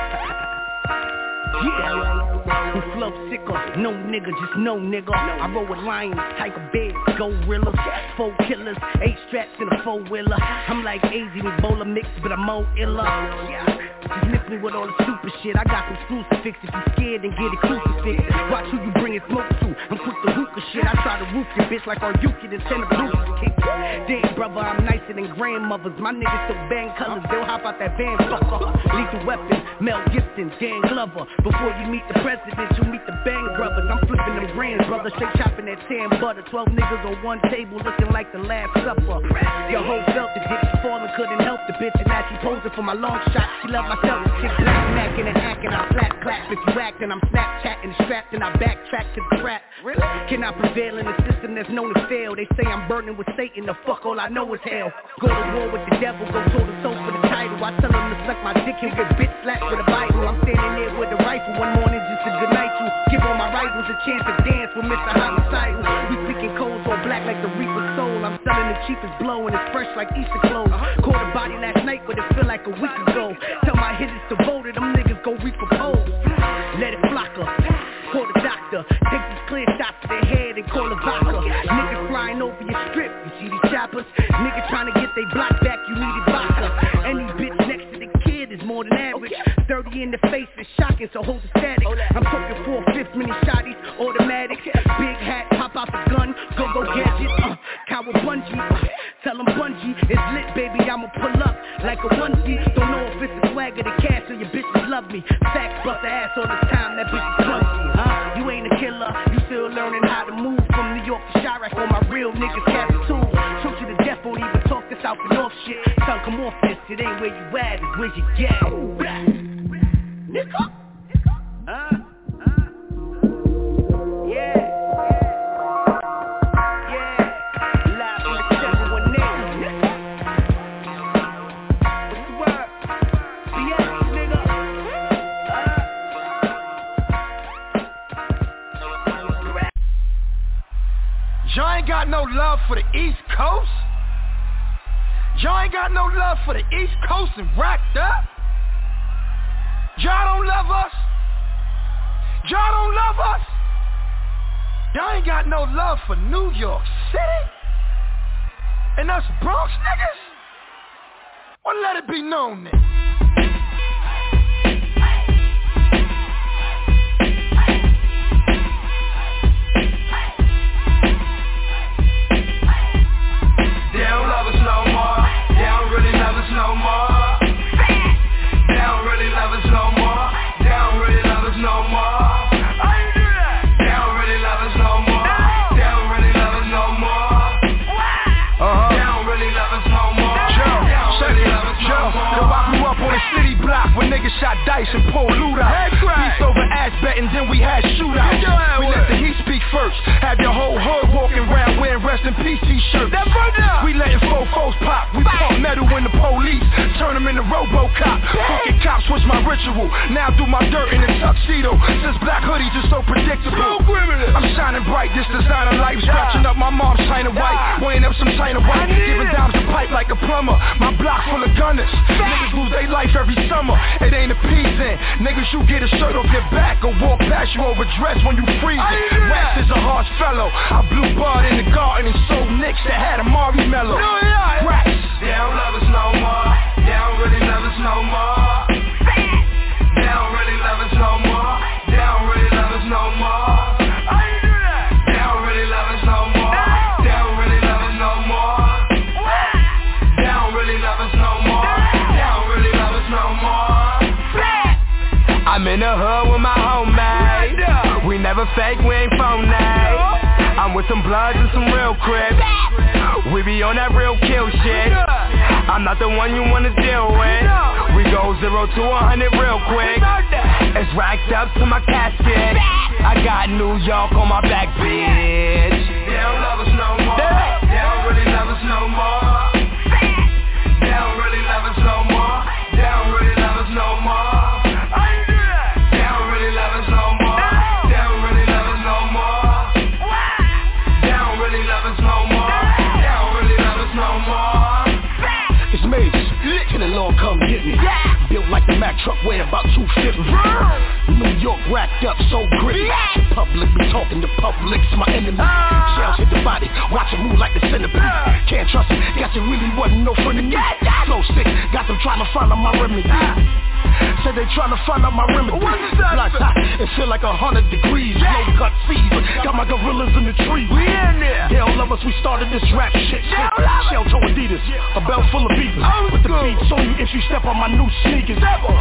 Yeah. Who flow sicker, no nigga, just no nigga. I roll with lions, tiger bears, gorillas, four killers, eight straps in a four-wheeler. I'm like A Z Ebola mix, but I'm more iller. Yeah. Just miss me with all the stupid shit. I got some crucifix. If you scared, then get a crucifix. Watch who you bringin' smoke to. I'm quick to hookah shit. I try to roof your bitch like our Yuki, then send a blue kick. Damn, brother, I'm nicer than grandmothers. My niggas still bang colors. They'll hop out that van, fucker. Lethal weapon, Mel Gibson, Dan Glover. Before you meet the president, you meet the Bang brothers. I'm flipping them brands, brother. Straight chopping that tan butter. Twelve niggas on one table looking like the Last Supper. Your whole felt the dick falling, couldn't help the bitch. And now she posing for my long shot. She love my self, chick black macking and hacking. I slap clap if you acting. I'm Snapchatting, strapped and I backtrack to the trap. Really? Can I prevail in a system that's known to fail? They say I'm burning with Satan. The fuck all I know is hell. Go to war with the devil, go toe to toe for the title. I tell him to suck my dick and get bitch slapped with a Bible. I'm standing there with a rifle one morning just to good night you. Give all my rivals a chance to dance with Mister Homicidal. We speaking cold or black like the Reaper soul. I'm selling the cheapest blow and it's fresh like Easter clothes. Caught a body last night but it feel like a week ago. Tell my hitters to vote it, them niggas go repropose. Let it flock up. Call the doctor. Take these clear shots to their head and call a vodka. Niggas flying over your strip. You see these choppers? Niggas trying to get they block back. You need a vodka. And these bitch next to the kid is more than average. Thirty in the face is shocking, so hold the static. I'm talking four-fifths, mini shotties, automatic. Big hat, pop out the gun, go go gadget. Uh, Cower bungee, uh, tell them bungee it's lit, baby. I'ma pull up like a onesie. Don't know if it's the swag or the cash or your bitches love me. Facts bust the ass all the time, that bitch is clumsy. Huh? You ain't a killer, you still learning how to move from New York to Chirac. All my real niggas have the tools. Shoot you to death, won't even talk this out the north shit. Tell come off this, it ain't where you at, it's where you get. Nigga, huh? Yeah, yeah, live from the seven one eight. What's the word? B X, nigga. Uh. Y'all ain't got no love for the East Coast? Y'all ain't got no love for the East Coast and racked up? Y'all don't love us? Y'all don't love us? Y'all ain't got no love for New York City? And us Bronx niggas? Well, let it be known then. They don't love us no more. They don't really love us no more. They don't really love us no more. They don't really love us no more. How you do that? They don't really love us no more. They don't really love us no more. Uh-huh. They don't really love us no more. They don't really love us no more. shot dice and pulled loot out. Beats over ass betting, then we had shootouts. We let the heat speak first. Had your whole hood walking around wearing rest in peace t-shirts. We letting fofos pop. We pump metal in the police, turn them into RoboCop. Fucking cops was my ritual. Now do my dirt in a tuxedo. Since black hoodies are so predictable. I'm shining bright, this designer life. Scratching up my mom's China white, weighing up some China white, giving dimes a pipe like a plumber. My block full of gunners. Niggas lose their life every summer. It ain't appeasing. Niggas, you get a shirt off your back or walk past you overdressed when you freezing. Wax is a harsh fellow. I blew bud in the garden and sold nicks that had a Mari mellow. Rats. They don't love us no more. They don't really love us no more. They don't really love us no more. They don't really love us no more. They don't really love us no more. They don't really love us no more. They don't really love us no more. They don't really love us no more. I'm in the hood with my homies. We never fake, we ain't phony. I'm with some bloods and some real crips. We be on that real kill shit. I'm not the one you wanna deal with. We go zero to a hundred real quick. It's racked up to my casket. I got New York on my back, bitch. They don't love us no more. They don't really love us no more. They don't really love us no more. They don't really love us no more. They don't really love us no more. They don't really love us no more. They don't really love us no more. They don't really love us no more. It's Mavis, can the Lord come get me? Built like the Mack truck, weighing about two fifty. New York racked up, so gritty. Public be talking to public's my enemy. Shells hit the body, watch it move like the centipede. Can't trust it, guess it really wasn't no friend of me. Flow sick, got them trying to find out my remedy. Said they trying to find out my remedy. Block's hot, it feel like a hundred degrees. Low cut fever, got my gorillas in the tree. We in there. They don't love us, we started this rap shit. Shell toe Adidas, a belt full of beavers. With the beats on you if you step on my new sneakers.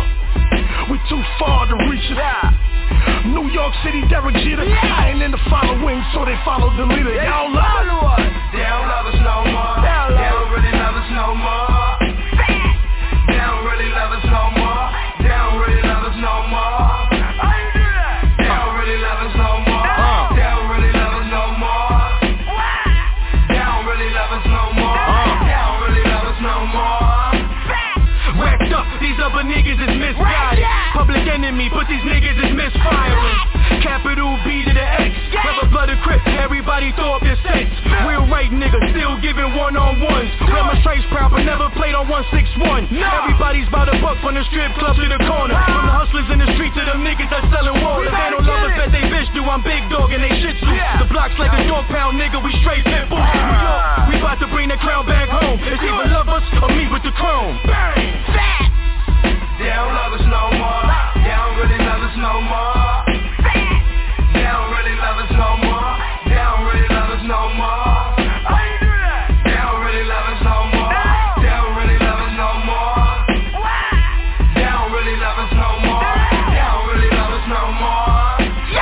We too far to reach it. New York City, Derek Jeter. I ain't in the following, so they follow the leader. They don't love us. They don't love us no more. They don't really love us no more. They don't really love us no more. They don't really love us no more. They don't really love us no more. They don't really love us no more. They don't really love us no more. They don't really love us no more. Wrapped up, these other niggas is misguided. Public enemy, but these niggas is misfiring. Capital B to the X. Rubber blooded crip, everybody throw up your sets. Real right nigga, still giving one-on-ones. Wear my stripes proud, but never played on one six one. Everybody's by the buck from the strip club to the corner. From the hustlers in the street to them niggas that's selling water. They don't love us, bet they bitch do, I'm big dog and they shit too. The block's like a dog pound nigga, we straight pit bulls. New York, we about to bring the crown back home. It's either love us or me with the chrome. Bang! They don't love us no more. They don't really love us no more. They don't really love us no more. They don't really love us no more. They don't really love us no more. They don't really love us no more. They don't really love us no more. They don't really love us no more.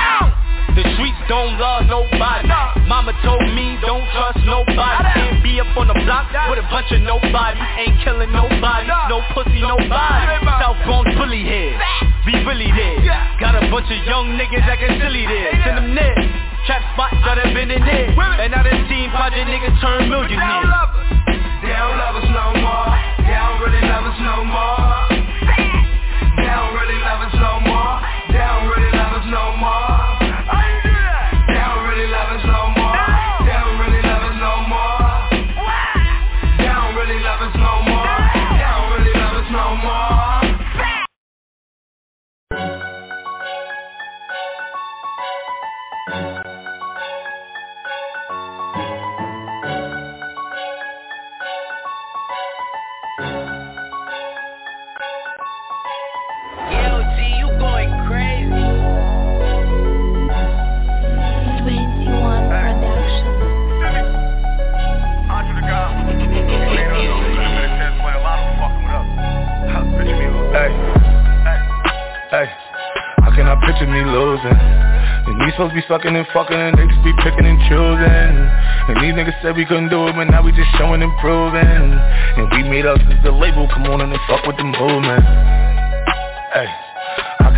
The streets don't love nobody. Mama told me don't trust nobody. Can't be up on the block with a bunch of nobody. Ain't killing nobody, no pussy, nobody. South Bronx bully head, be really there. Got a bunch of young niggas acting silly there. Send them there, trap spots that have been in there. And I done seen project niggas turn millionaires. They don't love us no more. They don't really love us no more. They don't really love us no more. They don't really love us no more. They don't really love us no more. They don't really love us no more. They don't really love us no more. They don't really love us no more. Yo, G, you going crazy. twenty-one Production. Onto the ground. Hey, hey, how can I picture me losing? And we supposed to be sucking and fucking and they just be picking and choosing. And these niggas said we couldn't do it, but now we just showing and proving. And we made us as the label, come on and fuck with the movement. Hey.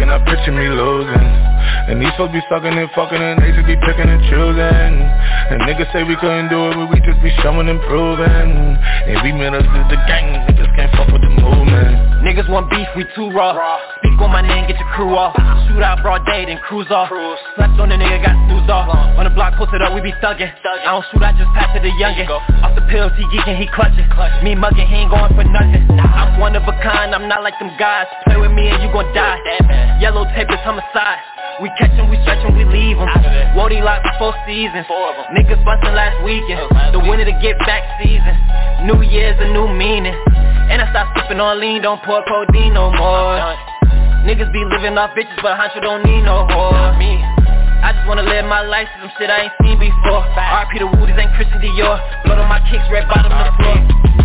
cannot picture me losing. And these folks be sucking and fucking and they just be picking and choosing. And niggas say we couldn't do it, but we just be showing and proving. And we meant us as the gang, niggas can't fuck with the movement. Niggas want beef, we too raw. Speak on my name, get your crew off. Shoot out broad day, then cruise off. Slept on the nigga, got snoozed off. On the block, posted up, we be thuggin'. I don't shoot, I just pass to the youngin'. Off the pills, he geekin', he clutchin'. Me muggin', he ain't going for nothing. I'm one of a kind, I'm not like them guys. Play with me and you gon' die. Yellow tape is homicide. We catch 'em, we stretch 'em, we leave 'em. Wody locked for four seasons. Niggas bustin' last weekend. The winner to get back season. New Year's a new meaning. And I stopped sippin' on lean, don't pour codeine no more. Niggas be living off bitches, but Hancho don't need no whore. I just wanna live my life, some shit I ain't seen before. R P the Woodies ain't Christian Dior. Blood on my kicks, red bottom of the floor.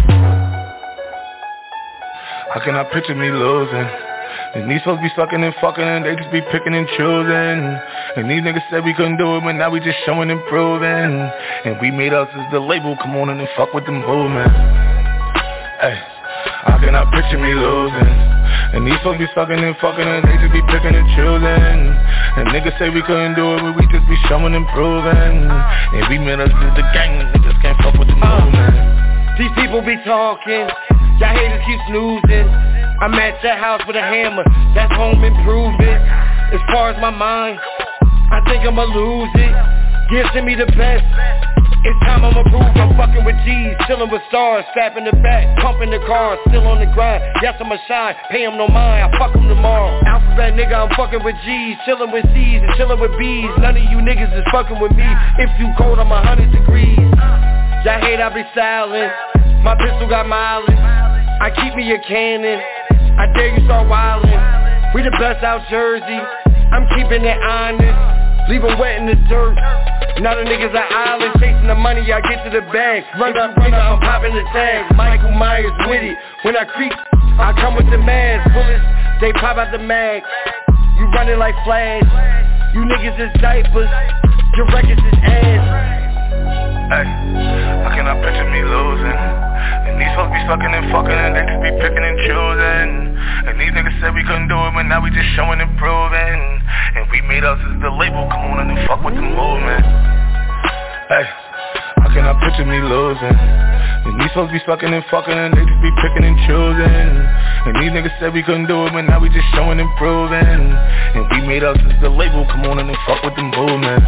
How can I picture me losing? And these folks be sucking and fucking and they just be picking and choosing. And these niggas said we couldn't do it, but now we just showing and proving. And we made us as the label, come on in and fuck with the movement. Hey, how can I picture me losing? And these folks be sucking and fucking and they just be picking and choosing. And niggas say we couldn't do it, but we just be showing and proving. And we made us as the gang, niggas can't fuck with the movement. These people be talking, y'all haters keep snoozing. I'm at your house with a hammer, that's home improvement. As far as my mind, I think I'ma lose it. Giving me the best, it's time I'ma prove I'm fucking with G's, chillin' with stars, strapping the back, pumping the car, still on the grind. Yes, I'ma shine, pay 'em no mind, I fuck 'em tomorrow. Alphabet nigga, I'm fucking with G's, chillin' with C's and chillin' with B's. None of you niggas is fucking with me. If you cold, I'm a hundred degrees. Y'all hate I be silent, my pistol got mileage. I keep me a cannon, I dare you start wildin'. We the best out Jersey, I'm keeping it honest. Leave 'em wet in the dirt. Now the niggas are island, chasing the money, I get to the bag. Run up, run up, I'm popping the tag. Michael Myers with it. When I creep, I come with the mask. Bullets, they pop out the mag. You running like Flash. You niggas is diapers. Your records is ass. Hey, how can I picture me losing? And these folks be sucking and fucking and they just be picking and choosing. And these niggas said we couldn't do it, but now we just showing and proving. And we made us as the label, come on in and fuck with the movement. Hey, how can I picture me losing? And these folks be sucking and fucking and they just be picking and choosing. And these niggas said we couldn't do it, but now we just showing and proving. And we made us as the label, come on in and fuck with the movement.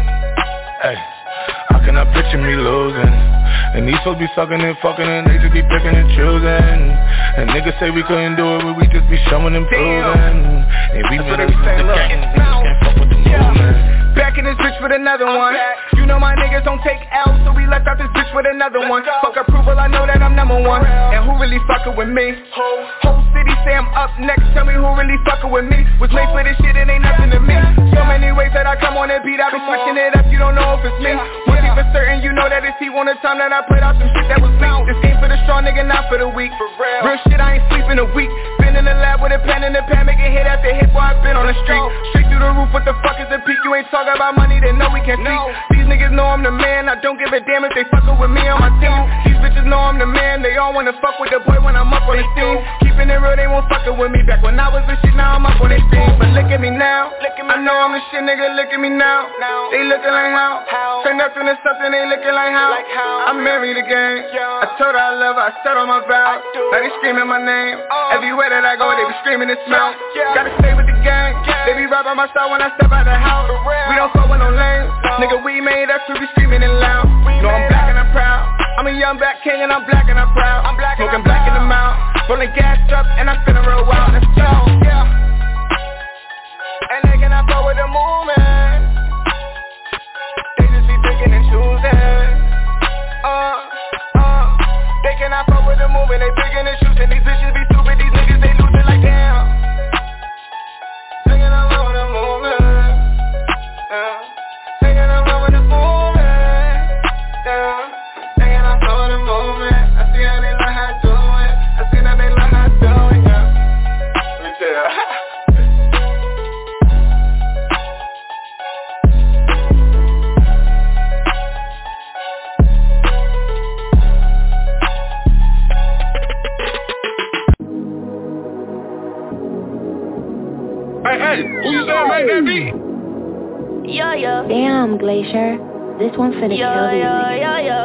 Hey, how can I picture me losing? And these folks be sucking and fucking and they just be picking and choosing. And niggas say we couldn't do it, but we just be showing and proving. And we made us as the gang, niggas can't fuck with the movement. Back in this bitch with another one. You know my niggas don't take L, so we left out this bitch with another one. Fuck approval, I know that I'm number one. And who really fucking with me? Whole city say I'm up next, tell me who really fucking with me. Was made for this shit, it ain't nothing to me. So many ways that I come on that beat, I be switching it up, you don't know if it's me. One thing for certain, you know that it's he one time that I put out some shit that was weak. This ain't for the strong nigga, not for the weak. Real shit, I ain't sleeping a week. Been in the lab with a pen and a pad, making hit after hit, boy, I been on the street. Straight through the roof, what the fuck is a peak? You ain't talking about money, they know we can speak. These niggas know I'm the man, I don't give a damn if they fuckin' with me on my team. These bitches know I'm the man, they all wanna fuck with the boy when I'm up on the scene. Keeping it real, they won't fuckin' with me. Back when I was the shit, now I'm up on their team. But look at me now, I know I'm the shit, nigga, look at me now. They looking like how? Turn up into something, they looking like how? I'm married again, I told her I love her, I stood on my vow. Now they screaming my name, everywhere that I go, they be screaming it smell. Gotta stay with the gang, they be right by my side when I step out the house. We don't fuck with no lame, nigga, we made us, we be screaming it loud. No, I'm black and I'm proud, I'm a young black king and I'm black and I'm proud. I'm black smoking black in the mouth, rolling gas up and I'm feeling real wild. Let's go, yeah. And they cannot go with the movement, they just be picking and choosing. Uh, uh, they cannot fuck with the movement, they picking and choosing. These bitches be stupid, these niggas they losing like damn. They cannot fuck with the movement, yeah. They cannot fuck with the movement, yeah. They cannot fuck with the movement. I see how they like how I do it, I see that they like how I do it, yeah. Hey, hey, who you said make that beat? Yeah, yeah. Damn, Glacier. This one finna yeah, kill these yeah, niggas. yeah, yeah.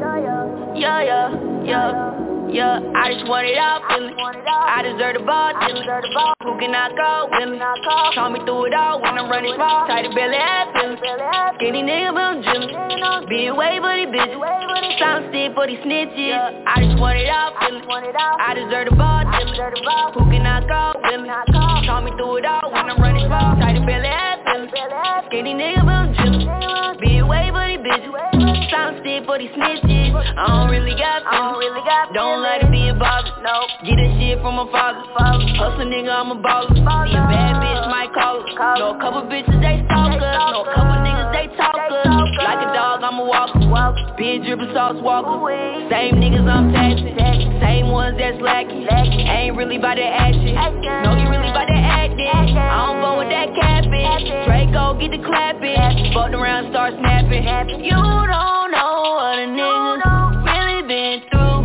Yeah, yeah, yeah. Yeah, I just want it all, feeling. I deserve the ball, feeling. Who can I call, feeling? Call me through it all when I'm running small. Tight the belly, ass, feeling. Skinny nigga, but I'm chillin'. Be away for these bitches. Sound stiff for these snitches. I just want it all, feeling. I deserve the ball, feeling. Who can I call, feeling? Call me through it all when I'm running small. Tight the belly, ass, feeling. Skinny nigga, but I'm chillin'. Be away for these bitches. Sound stiff for these snitches. I don't really got feelings. Don't let it be a bother, no. Get that shit from my father. Hustle nigga, I'm a baller. See a bad bitch, might call her. Know a couple bitches, they stalkers. Know a couple niggas, they talkers. Like a dog, I'm a walker. Big drippin' sauce walker. Same niggas I'm taxing. Same ones that's lacking. Ain't really about that action. No, you really about that acting. I don't go with that capping. Draco, get the clapping. Fucked around, start snapping. You don't know what a nigga really been through.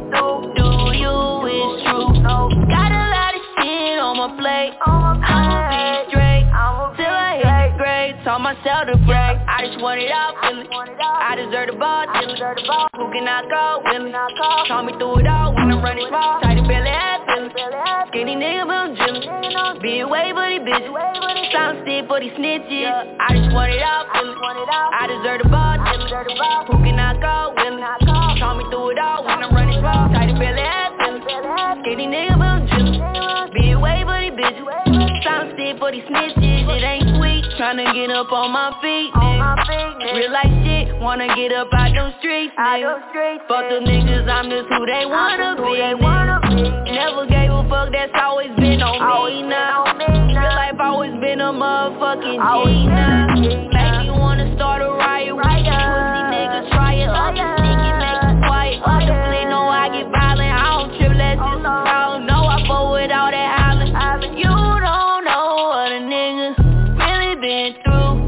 Do you, it's true. Got a lot of shit on my plate. I'ma be straight till I hit the grade. Taught myself to break. I just want it all, feeling. I deserve the ball, feeling. Who can I call, feeling? Call me through it all when I'm running small. Tight the belly, ass, feeling. Skinny nigga, but I'm chillin'. Be away for these bitches. Sound stiff for these snitches. I just want it all, feeling. I deserve the ball, feeling. Who can I call, feeling? Call me through it all when I'm running small. Tight the belly, ass, feeling. Skinny nigga, but I'm chillin'. Be away for these bitches. Sound stiff for these snitches. It ain't sweet, tryna get up on my feet, nigga. Real life shit, wanna get up out them streets, nigga. Fuck the niggas, I'm just who they wanna be, nigga. Never gave a fuck, that's always been on me now. Real life always been a motherfucking G now. Make me wanna start a riot with these pussy niggas, try it. All this niggas make it quiet. Definitely know I get violent, I don't trip, that's just a problem. No, I fuck with all that hollering. You don't know what a nigga really been through.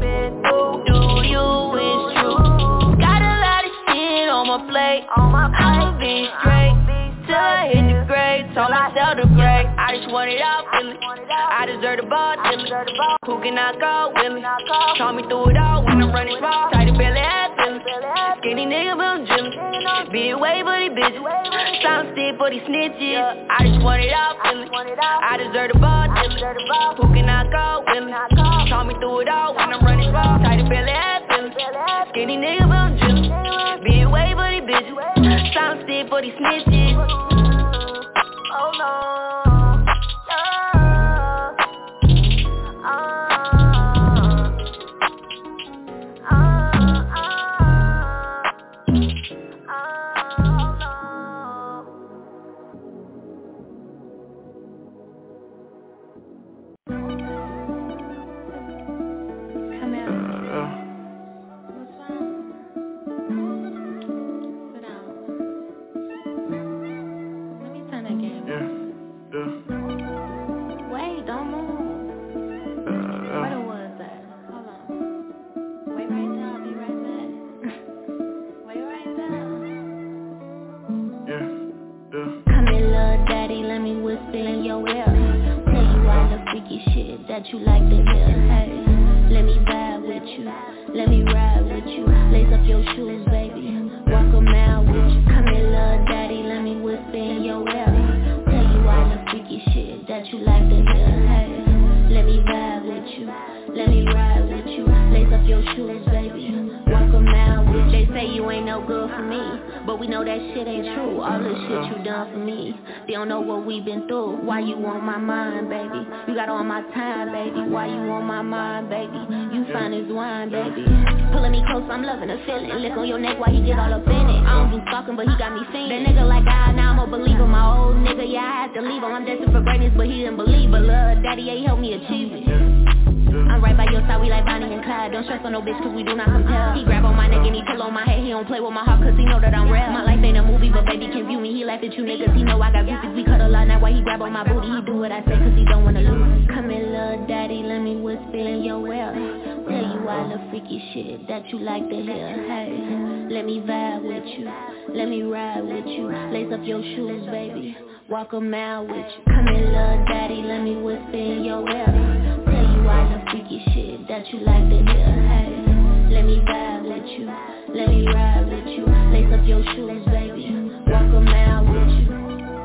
Do you, it's true. Got a lot of shit on my plate. I'ma be straight till I hit the grade. Told myself to break. I just want it all, feeling. I deserve the ball, feeling. Who can I call, feeling? Call me through it all when I'm running small. Tight the belly, ass, feeling. Skinny nigga, but I'm chillin'. Be away for these bitches. Sound stiff for these snitches. I just want it all, feeling. I deserve the ball, feeling. Who can I call, feeling? Call me through it all when I'm running small. Tight the belly, ass, feeling. Skinny nigga, but I'm chillin'. Be away for these bitches. Sound stiff for these snitches. Oh no. That you like to hear, hey. Let me vibe with you, let me ride with you. Lace up your shoes, baby, walk a mile with you. Come here, little daddy, let me whisper in your ear. Tell you all the freaky shit that you like to hear, hey. Let me vibe with you, let me ride with you. Lace up your shoes, baby, walk a mile with you. They say you ain't no good for me, but we know that shit ain't true. All the shit you done for me, they don't know what we been through. Why you on my mind, baby? You got on my time, baby. Why you on my mind, baby? You fine as wine, baby. Pulling me close, I'm loving the feeling. Lick on your neck while he get all up in it. I don't do stalking, but he got me singing. That nigga like God, now I'm a believer. My old nigga, yeah, I had to leave him. I'm destined for greatness, but he didn't believe. But love, daddy, yeah, he helped me achieve it. I'm right by your side, we like Bonnie and Clyde. Don't stress on no bitch, cause we do not compare. He grab on my neck and he pull on my head. He don't play with my heart, cause he know that I'm real. My life ain't a movie, but baby can view me. He laugh at you niggas, he know I got groupies. We cut a lot, now why he grab on my booty? He do what I say, cause he don't wanna lose. Come here, little daddy, let me whisper in your ear. Tell you all the freaky shit that you like to hear, hey. Let me vibe with you, let me ride with you. Lace up your shoes, baby, walk a mile with you. Come here, little daddy, let me whisper in your ear. funky shit that you like to hear. Hey, let me vibe with you, let me ride with you. Lace up your shoes, baby, walk a mile with you.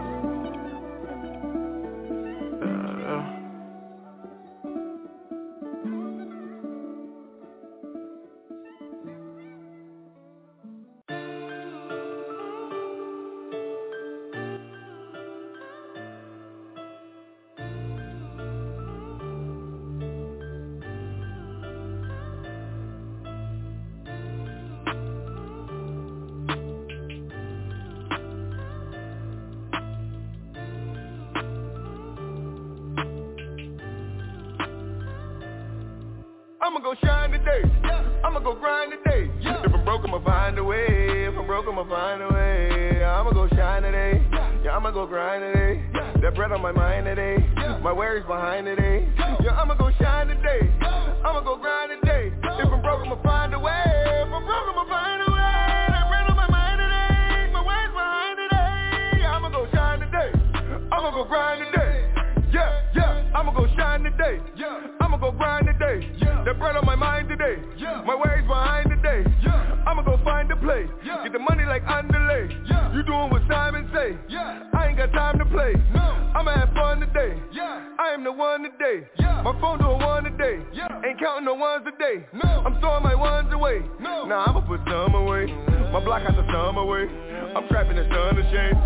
I'ma go shine today, I'ma go grind today. If I'm broke, I'ma find a way. If I'm broke, I'ma find a way. I'ma go shine today, yeah, I'ma go grind today. That bread on my mind today, my worries behind today. Yeah, I'ma go shine today, I'ma go grind today. If I'm broke, I'ma find a way. If I'm broke, I'ma find a way. That bread on my mind today, my worries behind today. Yeah, I'ma go shine today, I'ma go grind today. Yeah, yeah, I'ma go shine today. Yeah, I'ma go grind today. Yeah, that bread on my mind today. Yeah, my worries behind today. Yeah, I'ma go find a place. Yeah, get the money like underlay. Yeah, you doing what Simon say. Yeah, I ain't got time to play. No, I'ma have fun today. Yeah, I am the one today. Yeah, my phone doing one today. Yeah, ain't counting no ones today. No, I'm throwing my ones away. No, nah, I'ma put some away. My block has the some away. I'm trapping the sun to shade.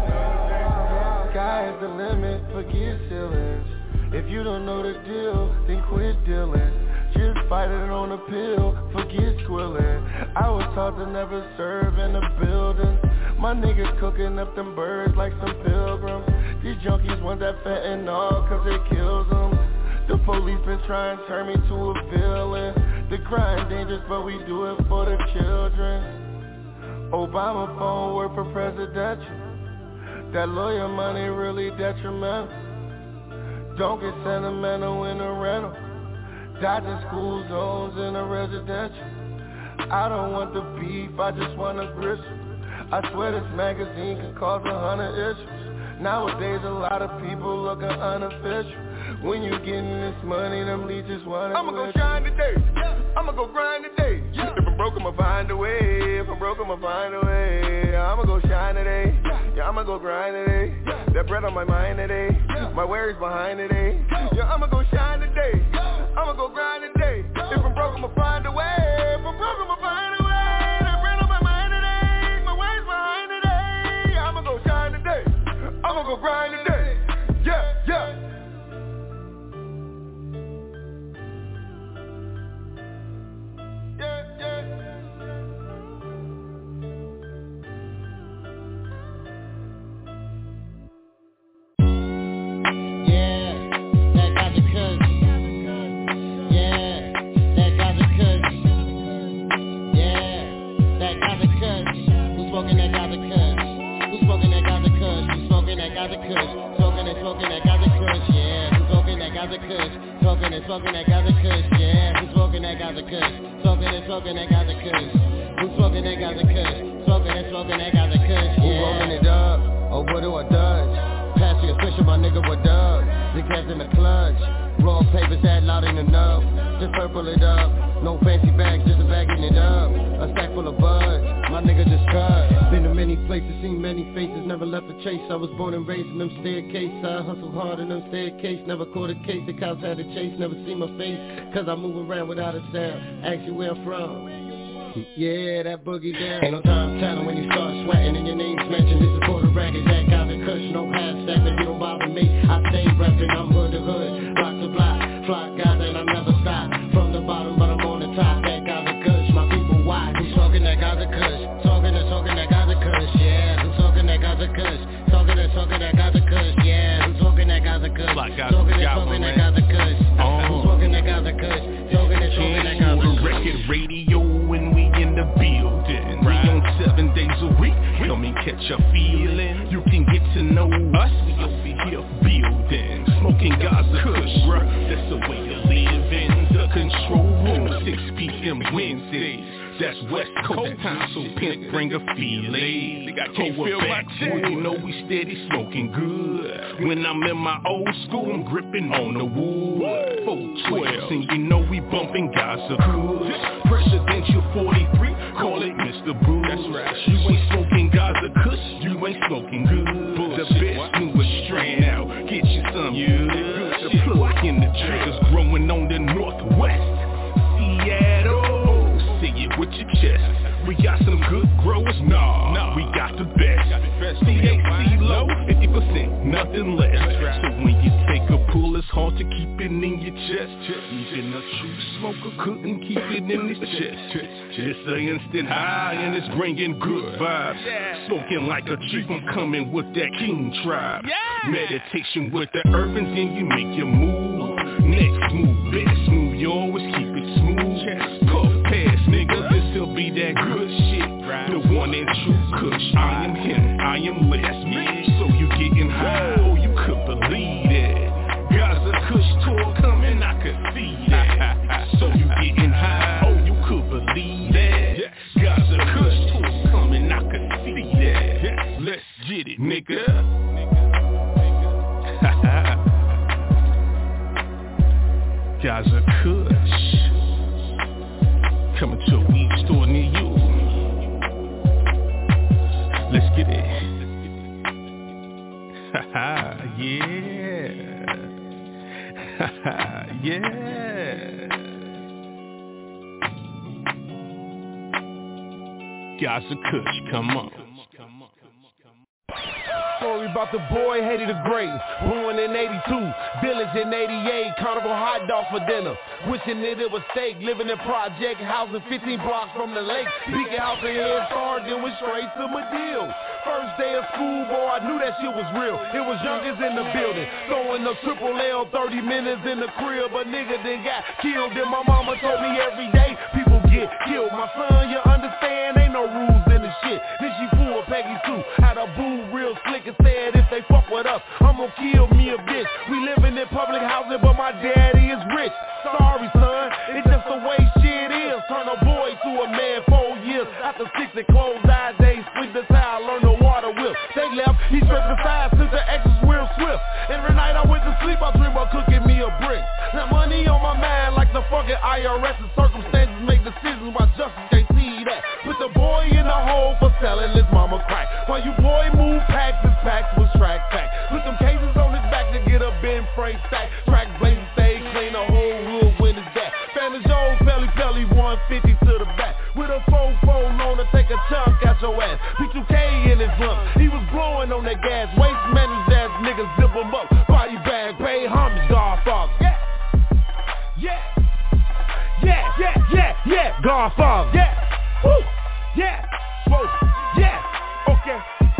Sky is the limit, forget ceilings. If you don't know the deal, then quit dealing. Just fight it on a pill, forget squilling. I was taught to never serve in a building. My niggas cooking up them birds like some pilgrims. These junkies want that fentanyl cause it kills them. The police been trying to turn me to a villain. The crime dangerous but we do it for the children. Obama phone work for presidential. That lawyer money really detrimental. Don't get sentimental in a rental. Dodging school zones in a residential. I don't want the beef, I just want a gristle. I swear this magazine can cause a hundred issues. Nowadays a lot of people looking unofficial. When you getting this money, them leeches want it. I'ma go shine today, I'ma go grind today. If I'm broke, I'ma find a way. If I'm broke, I'ma find a way. I'ma go shine today, yeah, I'ma go grind today. That bread on my mind today, my worries behind today. Yeah, I'ma go shine today, I'ma go grind today. If I'm broke, I'ma find a way. If I'm broke, I'ma find a way. That bread on my mind today, my worries behind today. Yeah, I'ma go shine today, I'ma go grind today. Yeah, yeah. Smoking and smoking that Gaza Kush, yeah. Who's smoking that Gaza Kush? Smoking and smoking that Gaza Kush. Who's smoking that Gaza Kush? Smoking and smoking that Gaza Kush, yeah. Who rolling it up? Or what do I dodge? Pass you a switch my nigga with dub. The cats in the clutch. Raw papers that loud ain't enough. Just purple it up. No fancy bags, just a bagging it up. A stack full of buds. My nigga just cut. Been to many places, seen many faces. Never left a chase. I was born and raised in them staircases. I hustled hard in them staircases. Never caught a case. The cops had to chase. Never see my face. Cause I move around without a sound. Ask you where I'm from. Yeah, that boogie down. Ain't no time telling when you start sweating and your name's mentioned. This is for the record, that Gaza Kush, no half stepping. You don't bother me, I stay reppin'. I'm hood to hood, block to block, fly Gaza and I never stop. From the bottom, but I'm on the top. That Gaza Kush, my people watch. Who's talking that Gaza Kush? Talking and talking that Gaza Kush, yeah. Who's talking that Gaza Kush? Talking and talking that Gaza Kush, yeah. Who's talking that Gaza Kush? Talking and talking that Gaza Kush. Who's talking that Gaza Kush? Talking and talking that Gaza Kush. Record radio when we in the building. We on seven days a week. Come and catch a feeling. You can get to know us. We over here building, smoking Gaza Kush. That's the way to live in the control room. six p.m. Wednesdays. That's West Coast time, so Pimp bring a feeling. Think I can't feel my chest. You know we steady smoking good. When I'm in my old school, I'm gripping on the wood. four twelve, and you know we bumping Gaza Kush. Presidential forty-three, call it Mister Bruce. That's right. You ain't smoking Gaza Kush, you ain't smoking good. The best newest strain out, get you some good. The plug in the triggers growing on the northwest. Seattle, say it with your chest. We got some good growers, nah, nah. We got the best. C H C low, fifty percent, nothing less. So when you take a pull, it's hard to keep it in your chest. Even a true smoker couldn't keep it in his chest. It's an instant high and it's bringing good vibes. Smoking like a chief, I'm coming with that king tribe. Meditation with the herb and then you make your move. Next move, best move, you always keep it smooth. Puff pass, nigga, this'll be that good shit. The one and true Kush, I am him, I am less me. So you getting high, oh you could believe that. Gaza Kush tour coming, I could see that. So you getting high, oh you could believe that. Gaza Kush tour coming, I could see that. Let's get it, nigga. Gaza Kush coming to a weed store near you. Let's get it. Haha, yeah. Haha, yeah. Gaza Kush, come on. Story about the boy hated the grave. Born in eighty-two, village in eighty-eight, carnival hot dog for dinner. Wishing that it was steak, living in project housing fifteen blocks from the lake. Beacon house and head start, then went straight to Medill. First day of school, boy, I knew that shit was real. It was youngest in the building, throwing the triple L, thirty minutes in the crib. But nigga then got killed, and my mama told me every day people get killed. My son, you understand, ain't no rules in the shit. Then she pulled Peggy Sue out of boo real slick and said if they fuck with us, I'm gonna kill me a bitch. We living in public housing, but my daddy is rich. Sorry, son, it's just the way shit is. Turn a boy to a man four years after six and closed eyes days. Sleep the towel, learn the water whip. They left, he stripped the side since the exes real swift. Every night I went to sleep, I dream of cooking me a brick. Now money on my mind like the fucking I R S, and circumstances make decisions while justice can't see that. Put the boy in the hole for selling his mama crack. While you boy move packs, his packs was track pack. Put them cases on his back to get a Ben Frank stack. Track blazing, stay clean, the whole hood when it's that. Fanny Jones, belly belly, one fifty to the back. With a four four loan to take a chunk out your ass. P two K in his lungs, he was blowing on that gas. Waste managed ass niggas zip him up. Body bag, pay homage, Godfather. Yeah, yeah, yeah, yeah, yeah, yeah, Godfather. Yeah, woo, yeah, whoa, yeah, okay.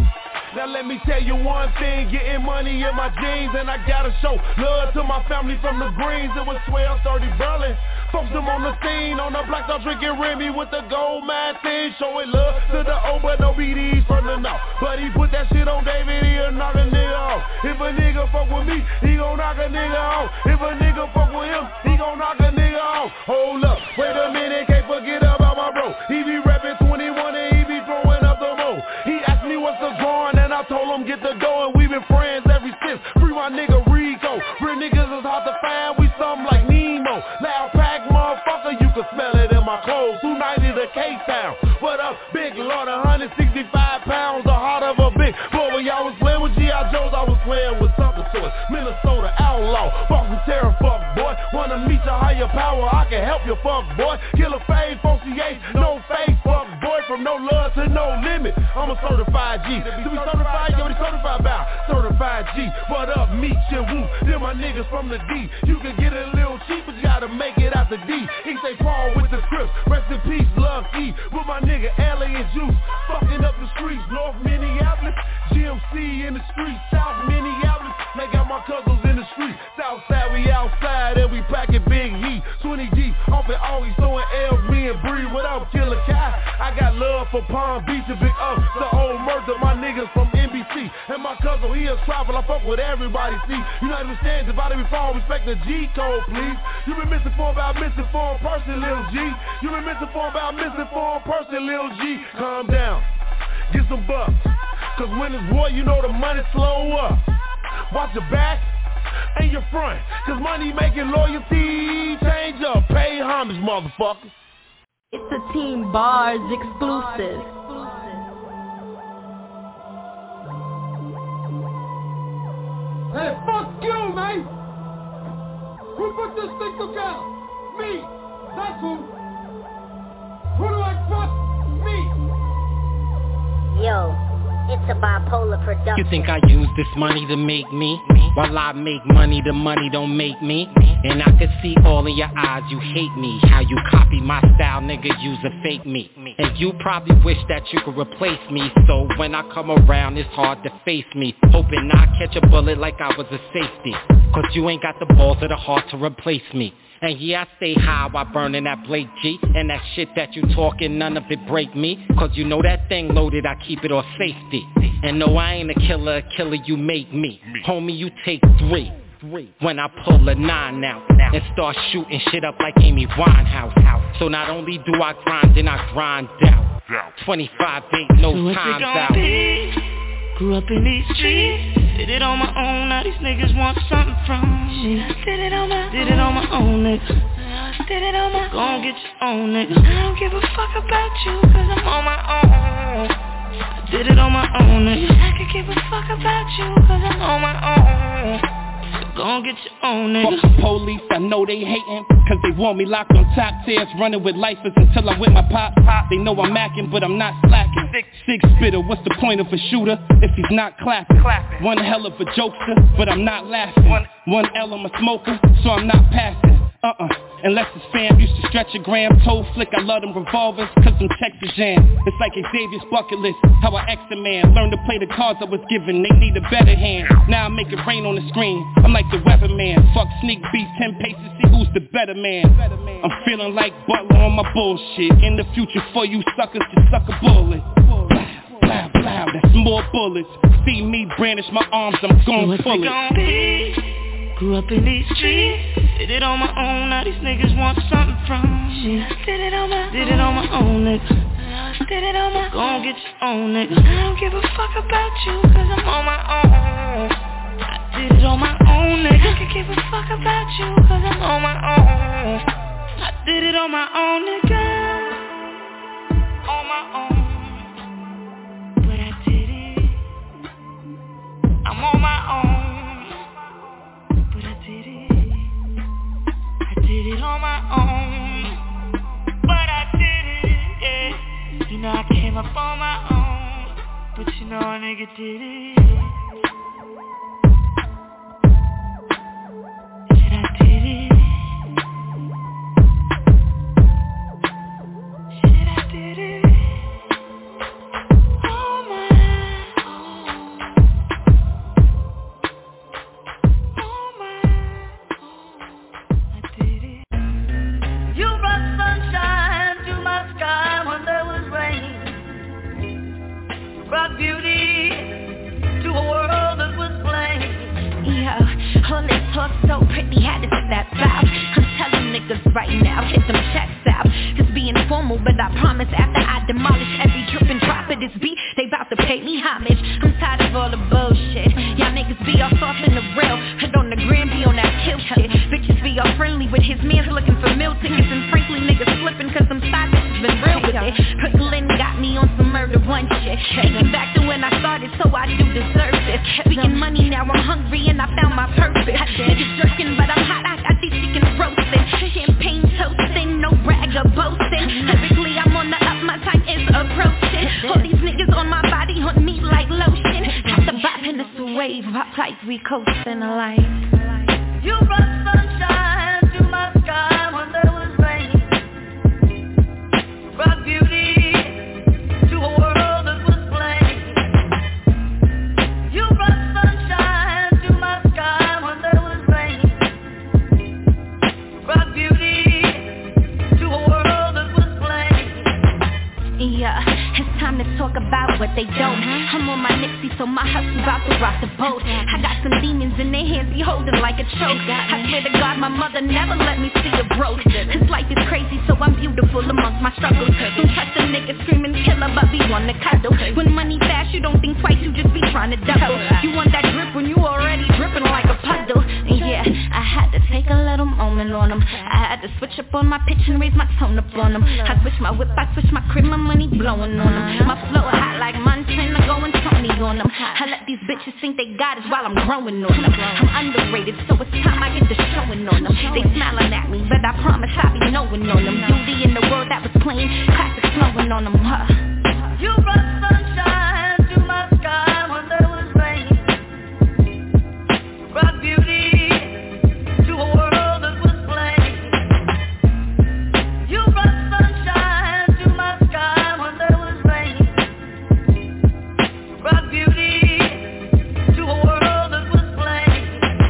Now let me tell you one thing, getting money in my jeans, and I gotta show love to my family from the Greens. It was twelve thirty Berlin, folks them on the scene, on the block, I'm drinking Remy with the gold mine thing, showing love to the old, but no B Ds from the north. But he put that shit on David, he'll knock a nigga off. If a nigga fuck with me, he gon' knock a nigga off. If a nigga fuck with him, he gon' knock a nigga off. Hold up, wait a minute, can't forget about my bro. He be rapping twenty-one and he be throwing up the mo. He asked me what's the going, and I told him get the dough, and we been friends ever since. Free my nigga Rico. Real niggas is hard to find, we something like Nemo. Loud pack motherfucker, you can smell it in my clothes. two ninety to K-Town. What up, big lord, one hundred sixty-five pounds, the heart of a big boy. When y'all was playing with G I. Joes, I was playing with something to it. Minnesota outlaw, Boston terror, fuck boy. Wanna meet your higher power, I can help you, fuck boy. Killer fade, associate, no face, fuck boy. From no love to no limit, I'm a certified G. To be certified, yo, what he certified about? Certified G. What up, meet you, woo. Then my niggas from the D. You can get it a little cheap, but you gotta make it out the D. He say Paul with the Crips, rest in peace, love E. With my nigga Ellie and Juice, fucking up the streets, North Minneapolis, G M C in the streets, South Minneapolis. They got my cousins in the streets, South side we outside and we packing big heat. twenty G, off and always throwing L's, me and Bree. What up, Killer Kai? I got love for Palm Beach and Big Up, the old murder, my niggas from N B C. And my cousin, he is travel, I fuck with everybody, see. You know understand, divided before, respect the G code, please. You been misinformed about misinformed person, Lil G. You been misinformed about misinformed person, Lil G. Calm down, get some bucks, cause when it's war, you know the money slow up. Watch your back and your front, cause money making loyalty change up. Pay promise, motherfucker. It's a Team Bars exclusive. Hey, fuck you, man! Who put this thing together? Me! That's who! Who do I trust? Me! Yo, it's a bipolar production. You think I use this money to make me? While I make money, the money don't make me. And I can see all in your eyes, you hate me. How you copy my style, nigga, use a fake me. And you probably wish that you could replace me. So when I come around, it's hard to face me. Hoping I catch a bullet like I was a safety. Cause you ain't got the balls or the heart to replace me. And yeah, I stay high while burning that Blake G. And that shit that you talking, none of it break me. Cause you know that thing loaded, I keep it on safety. And no, I ain't a killer, a killer you make me. Homie, you take three. When I pull a nine out and start shooting shit up like Amy Winehouse. So not only do I grind, then I grind out. twenty-five ain't no so times out. Be? Grew up in these streets, did it on my own. Now these niggas want something from me. Did it on my, did it on my own, nigga. Did it on my, gon' get your own, nigga. I don't give a fuck about you, cause I'm on my own. I did it on my own, nigga. I could give a fuck about you, cause I'm on my own. Gon' get your own nigga. Fuck the police, I know they hatin', cause they want me locked on top tiers, running with lifers until I'm with my pop. They know I'm macking, but I'm not slacking. Six spitter, what's the point of a shooter if he's not clapping? One hell of a jokester, but I'm not laughing. One L, I'm a smoker, so I'm not passing. Uh-uh, unless his fam used to stretch a gram, toe flick, I love them revolvers, cause them Texas jam. It's like Xavier's bucket list, how I ex a man, learned to play the cards I was given, they need a better hand. Now I make it rain on the screen, I'm like the weatherman. Fuck sneak beef, ten paces, see who's the better man. I'm feeling like Butler on my bullshit. In the future for you suckers, just suck a bullet. Blah, blah, blah, that's more bullets. See me brandish my arms, I'm gon' so pull it. Grew up in these streets, did it on my own. Now these niggas want something from me. Did it on my, did it on my own, nigga. Did it on my, gon' get your own, nigga. I don't give a fuck about you, cause I'm on my own. I did it on my own, nigga. I could give a fuck about you, cause I'm on my own. I did it on my own, nigga. On my own. But I did it. I'm on my own. Did it on my own, but I did it, yeah. You know I came up on my own, but you know a nigga did it. Said I did it. Said I did it. On my own. On my own. You brought sunshine to my sky when there was rain. Brought beauty to a world that was plain. Yeah, all this talk so pretty, had to fit that vibe. I'm telling niggas right now, hit them checks out. It's being formal, but I promise after I demolish every drip and drop of this beat, they bout to pay me homage. I'm tired of all the bullshit. Y'all niggas be all soft in the real, but on the gram be on that kill shit. Bitches be all friendly with his mans looking for meal tickets, and frankly niggas slipping cause them side bitches been real with it. Brooklyn got me on some murder one shit. Thinking back to when I started, so I do deserve this. Speaking money, now I'm hungry and I found my purpose. Niggas jerking, but I'm hot, I got these chickens roasting. Champagne toasting, no brag or boasting. Typically I'm on the up, my time is approaching. All these niggas on my body, on me like lotion. Got the bop and it's a wave, pop like we coasting a life. You brought sunshine to my sky when there was rain. Brought beauty to a world that was plain. You brought sunshine to my sky when there was rain. Brought beauty to a world that was plain. Yeah, it's time to talk about what they don't. I'm on my Nipsey, so my hustle about to rock the boat. I got some demons in their hands, be holding like a choke. I swear to God, my mother never let me see a broke. This life is crazy, so I'm beautiful amongst my struggles. Don't trust a nigga screaming killer, but be one to cuddle. When money fast, you don't think twice, you just be trying to double. You want that grip when you already dripping like a puddle. And yeah, I had to take a little moment roaming on them. I had to switch up on my pitch and raise my tone up on them. I switch my whip, I switch my crib, my money blowing on them. My flow hot like Montana, going Tony on them. I let these bitches think they got it while I'm growing on them. I'm underrated, so it's time I get to showing on them. They smiling at me, but I promise I be knowing on them. Beauty in the world that was plain, classic flowing on them, huh? You brought sunshine to my sky when there was rain. Brought beauty to a world that was plain. You brought sunshine to my sky when there was rain. Brought beauty to a world that was plain.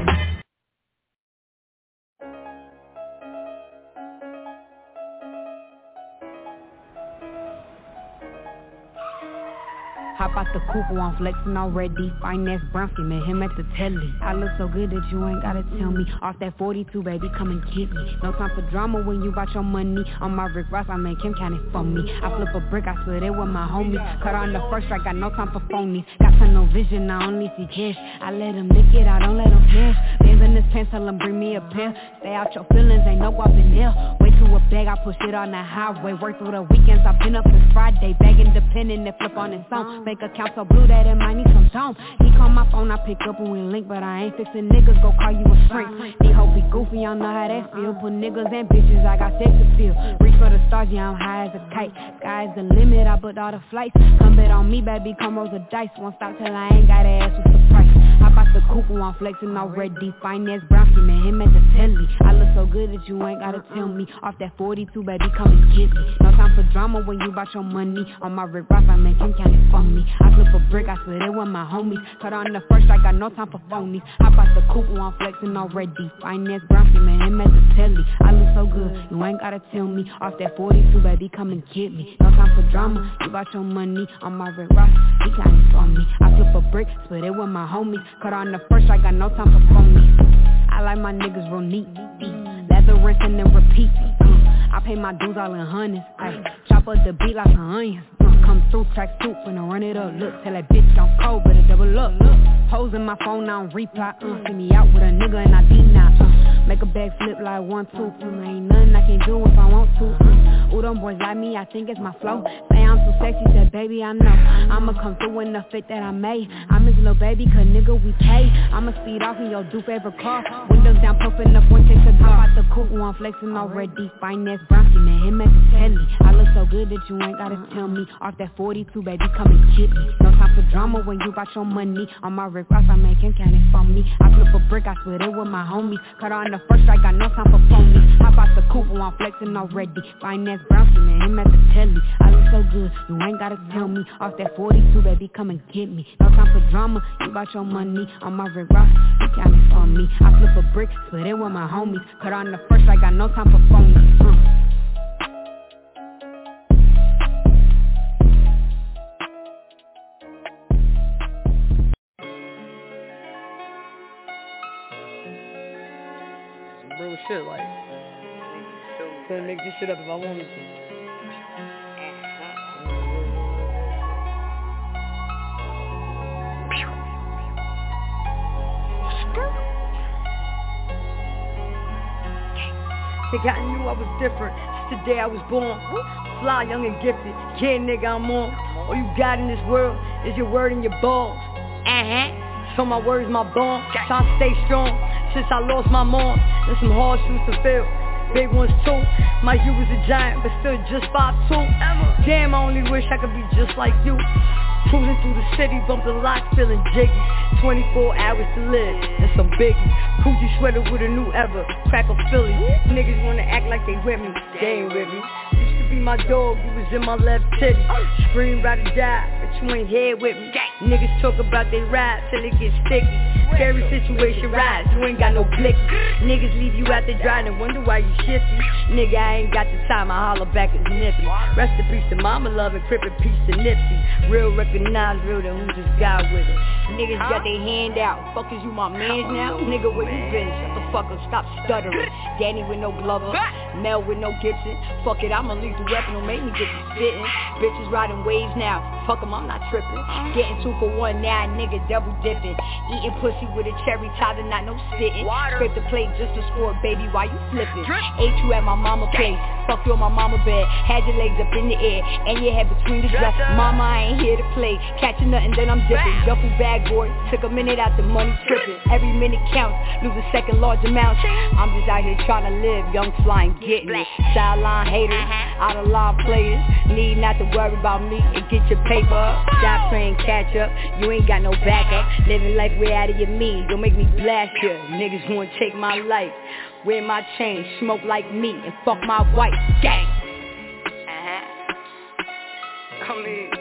Hop out the coupe, I'm flexing already. Finance Brownsky, met him at the telly. I look so good that you ain't gotta tell me. Off that forty-two, baby, come and get me. No time for drama when you bout your money. On my Rick Ross, I make him count it for me. I flip a brick, I split it with my homies. Cut on the first strike, got no time for phonies. Got tunnel vision, I only see cash. I let him lick it, I don't let him flash. Bands in this pants, tell him bring me a pair. Stay out your feelings, ain't no up in there. Wait to a bag, I push it on the highway. Work through the weekends, I've been up since Friday. Bag independent, and flip on his own. Make account so blue that it might need some tone. He call my phone, I pick up and we link, but I ain't fixing niggas, go call you a shrink. These hoes be goofy, I know how that feel. Put niggas and bitches, I got sex to feel. Reach for the stars, yeah, I'm high as a kite. Sky's the limit, I booked all the flights. Come bet on me, baby, come roll the dice. Won't stop till I ain't got to ask what's the price. Hop out the coupe, I'm flexing already. Finance Brownsky, man, him at the telly. I look so good that you ain't gotta tell me. Off that forty-two, baby, come and get me. No time for drama when you bout your money. On my Rick Ross, I make him count it for me. I flip a brick, I split it with my homies. Cut on the first, I got no time for phonies. Hop out the coupe, I'm flexing already. Finance Brownsky, man, him at the telly. I look so good, you ain't gotta tell me. Off that forty-two, baby, come and get me. No time for drama, you bout your money. On my Rick Ross, he count it for me. I flip a brick, split it with my homies. Cut on the first, I got no time for phonies. I like my niggas real neat. Leather rinsing and repeat. I pay my dues all in hundreds. Ay, chop up the beat like an onion. Uh, come through, track soup, finna run it up. Look, tell that bitch don't cold, better double up. Look, hoes in my phone, I don't reply. Uh, see me out with a nigga and I D now. Uh, make a bag flip like one, two. Uh, ain't nothing I can't do if I want to. Uh, ooh, them boys like me, I think it's my flow. Say I'm too sexy, said baby, I know. I'ma come through in the fit that I made. I'm his little baby, cause nigga, we pay. I'ma speed off in your do favorite car. Windows down, puffin' up one takes a car. Out the coupe, I'm flexing already. Finance Brownsky, man, him at the telly. I look so good that you ain't gotta tell me. Off that forty-two, baby, come and get me. No time for drama when you bout your money. On my Rick Ross, I make him count it for me. I flip a brick, I split it with my homies. Cut on the first, I got no time for phonies. Hop out the coupe, I'm flexing already. Finance Brownsky, man, him at the telly. I look so good, you ain't gotta tell me. Off that forty-two, baby, come and get me. No time for drama, you bout your money. On my Rick Ross, he count it for me. I flip a brick, split it with my homies. Cut on the first, I got no time for phonies. uh. Real shit, like couldn't make this shit up if I wanted to. Think I knew I was different since the day I was born. Fly, young and gifted, kid nigga I'm on. All you got in this world is your word and your balls. Uh-huh. So my word's my bond. Trying to stay strong since I lost my mom. And some hard shoes to fill, big ones too. My you was a giant, but still just five two. Damn, I only wish I could be just like you. Cruising through the city, bumping locks, feeling jiggy. twenty-four hours to live, and some biggie. Coochie sweater with a new ever, crack a Philly. Niggas wanna act like they with me, they ain't with me. Used to be my dog, you was in my left titty. Scream, ride or die, but you ain't here with me. Niggas talk about they ride till it gets sticky. Scary situation rise, you ain't got no blicky. Niggas leave you out there dry and wonder why you shifty. Nigga, I ain't got the time, I holler back as nippy. Rest in peace to mama love and crip in peace to Nipsey. Real recognize real, then who just got with it? Niggas got their hand out, fuck is you my mans now? Nigga, where you been? Shut the fuck up, stop stuttering. Danny with no Glover, Mel with no Gibson. Fuck it, I'm a lethal weapon, don't make me get you spitting. Bitches riding waves now, fuck 'em, I'm not tripping. Getting two for one, now a nigga double dipping. Eating pussy with a cherry topping, not no spitting. Scrape the plate just to score, baby, while you flipping. Ate you at my mama place, fuck you on my mama bed. Had your legs up in the air, and your head between the dress. Mama, I ain't here to play, catching nothing, then I'm dipping. Duffel bag boy, took a minute out the money tripping. Every minute counts, lose a second large amount. I'm just out here trying to live, young flying, getting it. Sideline haters, out of line players, need not to worry about me and get your paper up. Stop playing catch up, you ain't got no backup. Living life way out of your means, don't make me blast you. Niggas wanna take my life, wear my chain, smoke like me, and fuck my wife, gang. Uh-huh. I mean,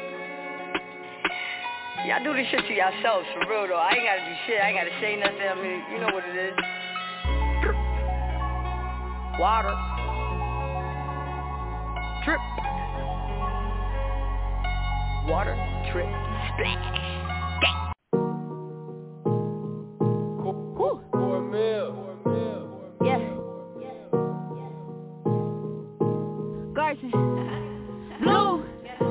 y'all do this shit to yourselves, for real though. I ain't gotta do shit, I ain't gotta say nothing, I mean, you know what it is. Water. Trip. Water, trip, splash. Cool. Four mil. Yeah. Garson. Blue.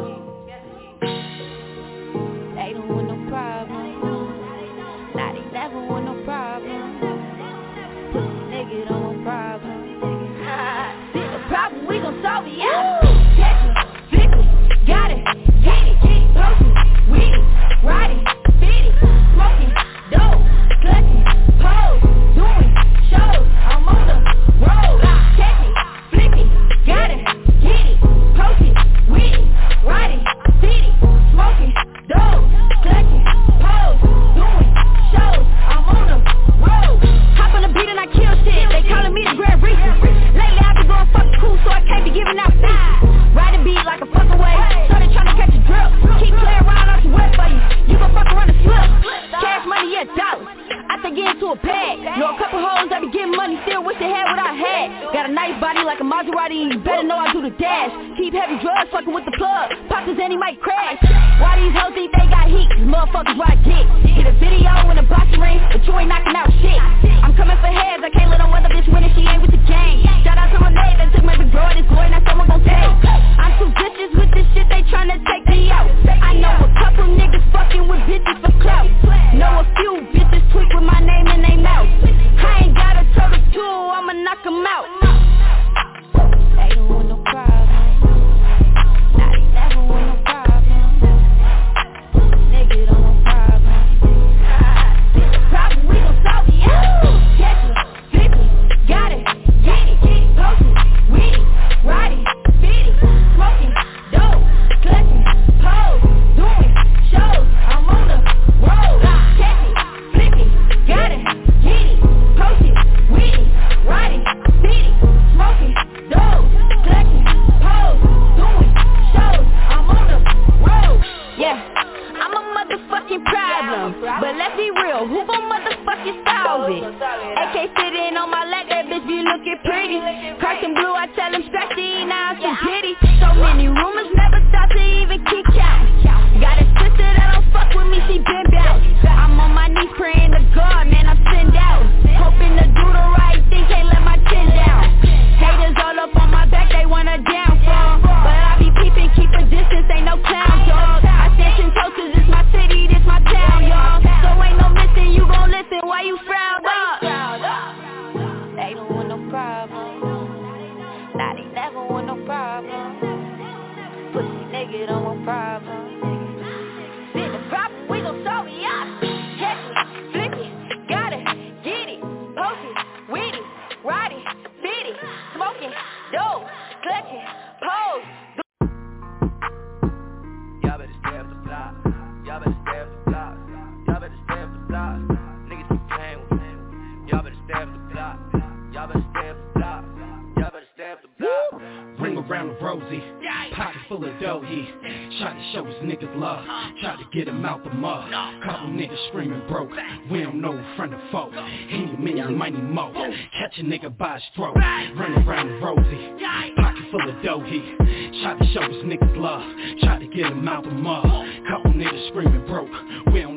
They don't want no problem. Nah, they never want no problem. Pussy nigga don't want problem. See the problem, we gon' solve it, yeah. Catch it, flip it, got it, get it, post it, with it, ride it, beat it, smoking, dope, clutching, pose, doing shows, I'm on the road. Catch it, flip it, got it, get it, post it, with it, ride it, beat it, smoking, dope, clutching, pose, doing shows, I'm on the road. Hop on the beat and I kill shit, they calling me the Grand Reason. Lately I've been going fucking cool, so I can't be giving out features. Ride the beat like a fuck away, started trying to catch a drill. Keep playing around, I'm too wet for you. You gon' fuck around and slip. Cash money, yeah, dollars. I think get into a bag. Know a couple hoes that be getting money, still wish they had what I had. Got a nice body like a Maserati, and you better know I do the dash. Keep heavy drugs, fucking with the plug. Pop this and he might crash. Why these hoes think they got heat? These motherfuckers ride dick. Get a video in a boxing ring, but you ain't knocking out shit. I'm coming for heads, I can't let no other bitch win if she ain't with the gang. Shout out to my name that took my big bro, this boy, now someone gon' take. I'm too bitches with this shit, they tryna take me out. I know a couple niggas fucking with bitches for clout. Know a few bitches tweet with my name in they mouth. I ain't got a total tool, I'ma knock 'em out. They don't want no problem. Nah, they never want no problem. Nigga don't want problem. See the problem, we gon' solve it, yeah. Catch it, flip it, got it, get it, post it, with it, ride it, beat it, smoking, dope, clutching, pose, doing shows, I'm on the road. Catch it, flip it, got it, get it, post it, with it, ride it, beat it, smoking, dope, clutching, pose, doing shows, I'm on the road. Yeah, I'm a motherfucking problem, but let's be real, who gon' motherfucking solve it? A K sitting on my lap, that bitch be looking pretty. Carson Blue, I tell him stretch the E, now I'm some pity. So many rumors, never stop to even kick out. Got a sister that don't fuck with me, she been bout. I'm on my knees praying to God, man, I'm sent out. Hoping to do the right thing, can't let my chin down. Haters all up on my back, they wanna downfall. But I be peeping, keep a distance, ain't no clown, dog. I stand ten toes, cause this my city, this my town, y'all. So ain't no missing, you gon' listen, why you frown up? They don't want no problem. Nah, they never want no problem. Pussy nigga don't want problem. See the problem, we gon' solve it, yeah. Catch it, flip it, got it, get it, post it, with it, ride it, beat it, smoking, dope, clutching, pose. Y'all better stay off the block. Y'all better stay off the block. Y'all better stay off the block. Niggas keep playing with me. Y'all better stay off the block. Y'all better stay off the block. Y'all better stay off the block. Ring around the rosy, pocket full of dough, he tried to show his niggas love, tried to get him out the mud. Couple niggas screaming broke, we don't know friend or foe. Any minute, mighty mo, catch a nigga by his throat. Ring around the rosy, pocket full of dough, he tried to show his niggas love, tried to get him out the mud. Couple niggas screaming broke, we don't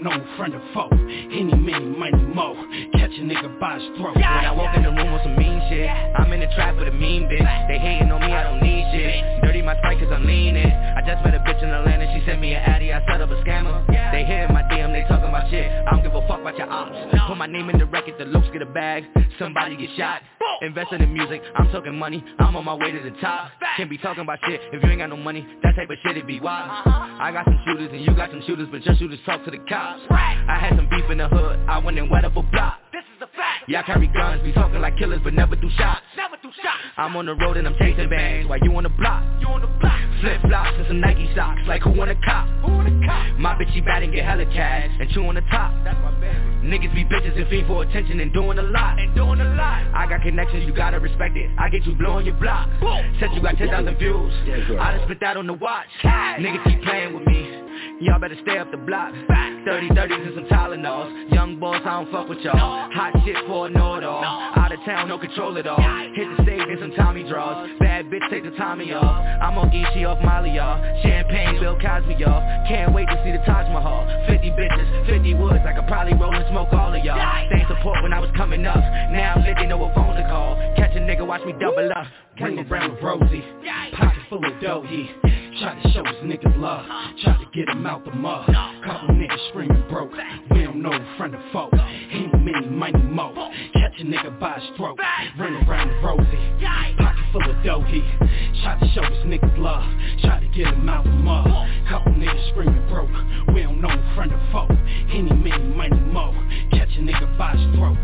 don't know friend or foe. Any, many, money, mo. Catch a nigga by his throat. When I walk in the room with some mean shit, I'm in the trap with a mean bitch. They hating on me, I don't need shit. Dirty my sprite cause I'm leaning. I just met a bitch in Atlanta, she sent me an addy, I set up a scammer. They hit my D M, they talking about shit. I don't give a fuck about your ops. Put my name in the record, the looks get a bag. Somebody get shot. Investing in music, I'm talking money. I'm on my way to the top. Can't be talking about shit if you ain't got no money. That type of shit, it be wild. I got some shooters and you got some shooters, but your shooters talk to the cops. I had some beef in the hood, I went and wet up a block. This is a fact. Y'all carry guns, be talking like killers, but never do shots. Never do shots. I'm on the road and I'm chasing bangs while you on the block. You on the block. Flip flops and some Nike socks, like who on the cop? Who on the cop? My bitch, she bad and get hella cash and chew on the top. That's my baby. Niggas be bitches and fiend for attention and doing a lot. And doing a lot. I got connections, you gotta respect it. I get you blowing your block. Said you got ten thousand views. I just spit that on the watch. Niggas keep playing with me. Y'all better stay up the block. thirty thirties and some Tylenols. Young boys, I don't fuck with y'all. Hot shit for a know-it-all. Out of town, no control at all. Hit the stage and some Tommy draws. Bad bitch, take the Tommy off. I'm on Ishi off Molly, y'all. Champagne, Bill Cosby, y'all. Can't wait to see the Taj Mahal. fifty bitches, fifty woods. I could probably roll and smoke all of y'all. Staying support when I was coming up. Now I'm licking, know what phone to call. Catch a nigga, watch me double up. Ring around with Rosie. Pocket full of dough, he tried to show his niggas love. Tried to get him out the mud. Couple niggas screaming broke. We don't know friend or foe. Any, many, money, mo. Catch a nigga by his throat. Ring around with Rosie. Pocket full of dough, he tried to show his niggas love. Tried to get him out the mud. Couple niggas screaming broke. We don't know friend or foe. Any, many, money, mo. Catch a nigga by his throat.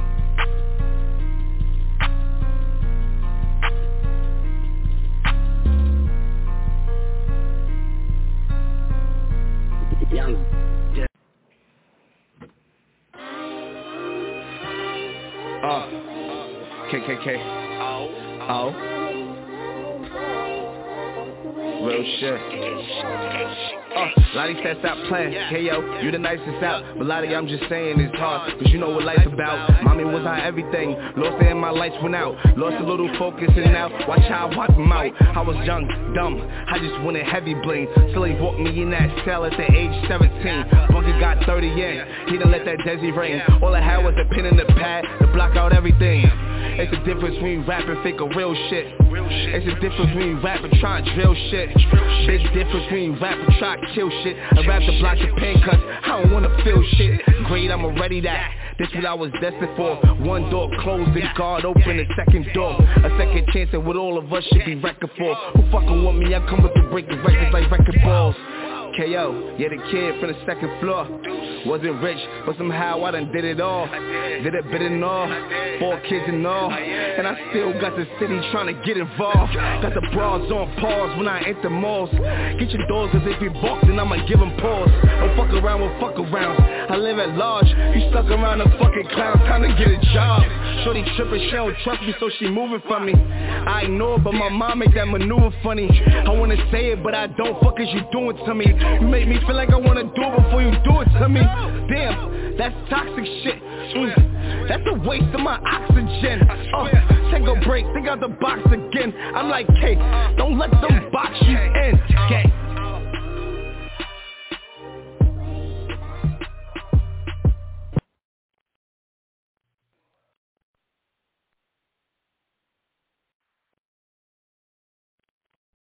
Young. Yeah. Uh, K K K. Oh. Oh. Real shit. Uh, Lottie said stop playing, hey yo, you the nicest out. But Lottie, I'm just saying it's hard, cause you know what life's about. Mommy was our everything, lost her and my lights went out. Lost a little focus and now, watch how I wipe them out. I was young, dumb, I just wanted heavy bling. Till he bought me in that cell at the age seventeen. Bunky got thirty in, he done let that Desi ring. All I had was a pen and a pad to block out everything. It's the difference when you rap and fake a real shit. It's the difference when you rap and try and drill shit. Big difference when you rap and try to kill shit. I rap to block the pain cuts, I don't wanna feel shit. Great, I'm already that. This what I was destined for. One door closed and God opened the second door. A second chance and what all of us should be reckoned for. Who fucking want me? I come with the breaking records like record balls. K O, yeah, the kid from the second floor. Wasn't rich, but somehow I done did it all. Did it bit and all, four kids and all. And I still got the city trying to get involved. Got the bras on pause when I enter malls. Get your doors cause if you balk then I'ma give them pause. Don't fuck around with fuck around. I live at large, you stuck around a fucking clown, time to get a job. Shorty trippin', she don't trust me so she moving from me. I know it, but my mom make that maneuver funny. I wanna say it, but I don't, fuck as you doing to me. You make me feel like I wanna do it before you do it to me. Damn, that's toxic shit. Mm, that's a waste of my oxygen. Uh, take a break, think out the box again. I'm like, hey, don't let them box you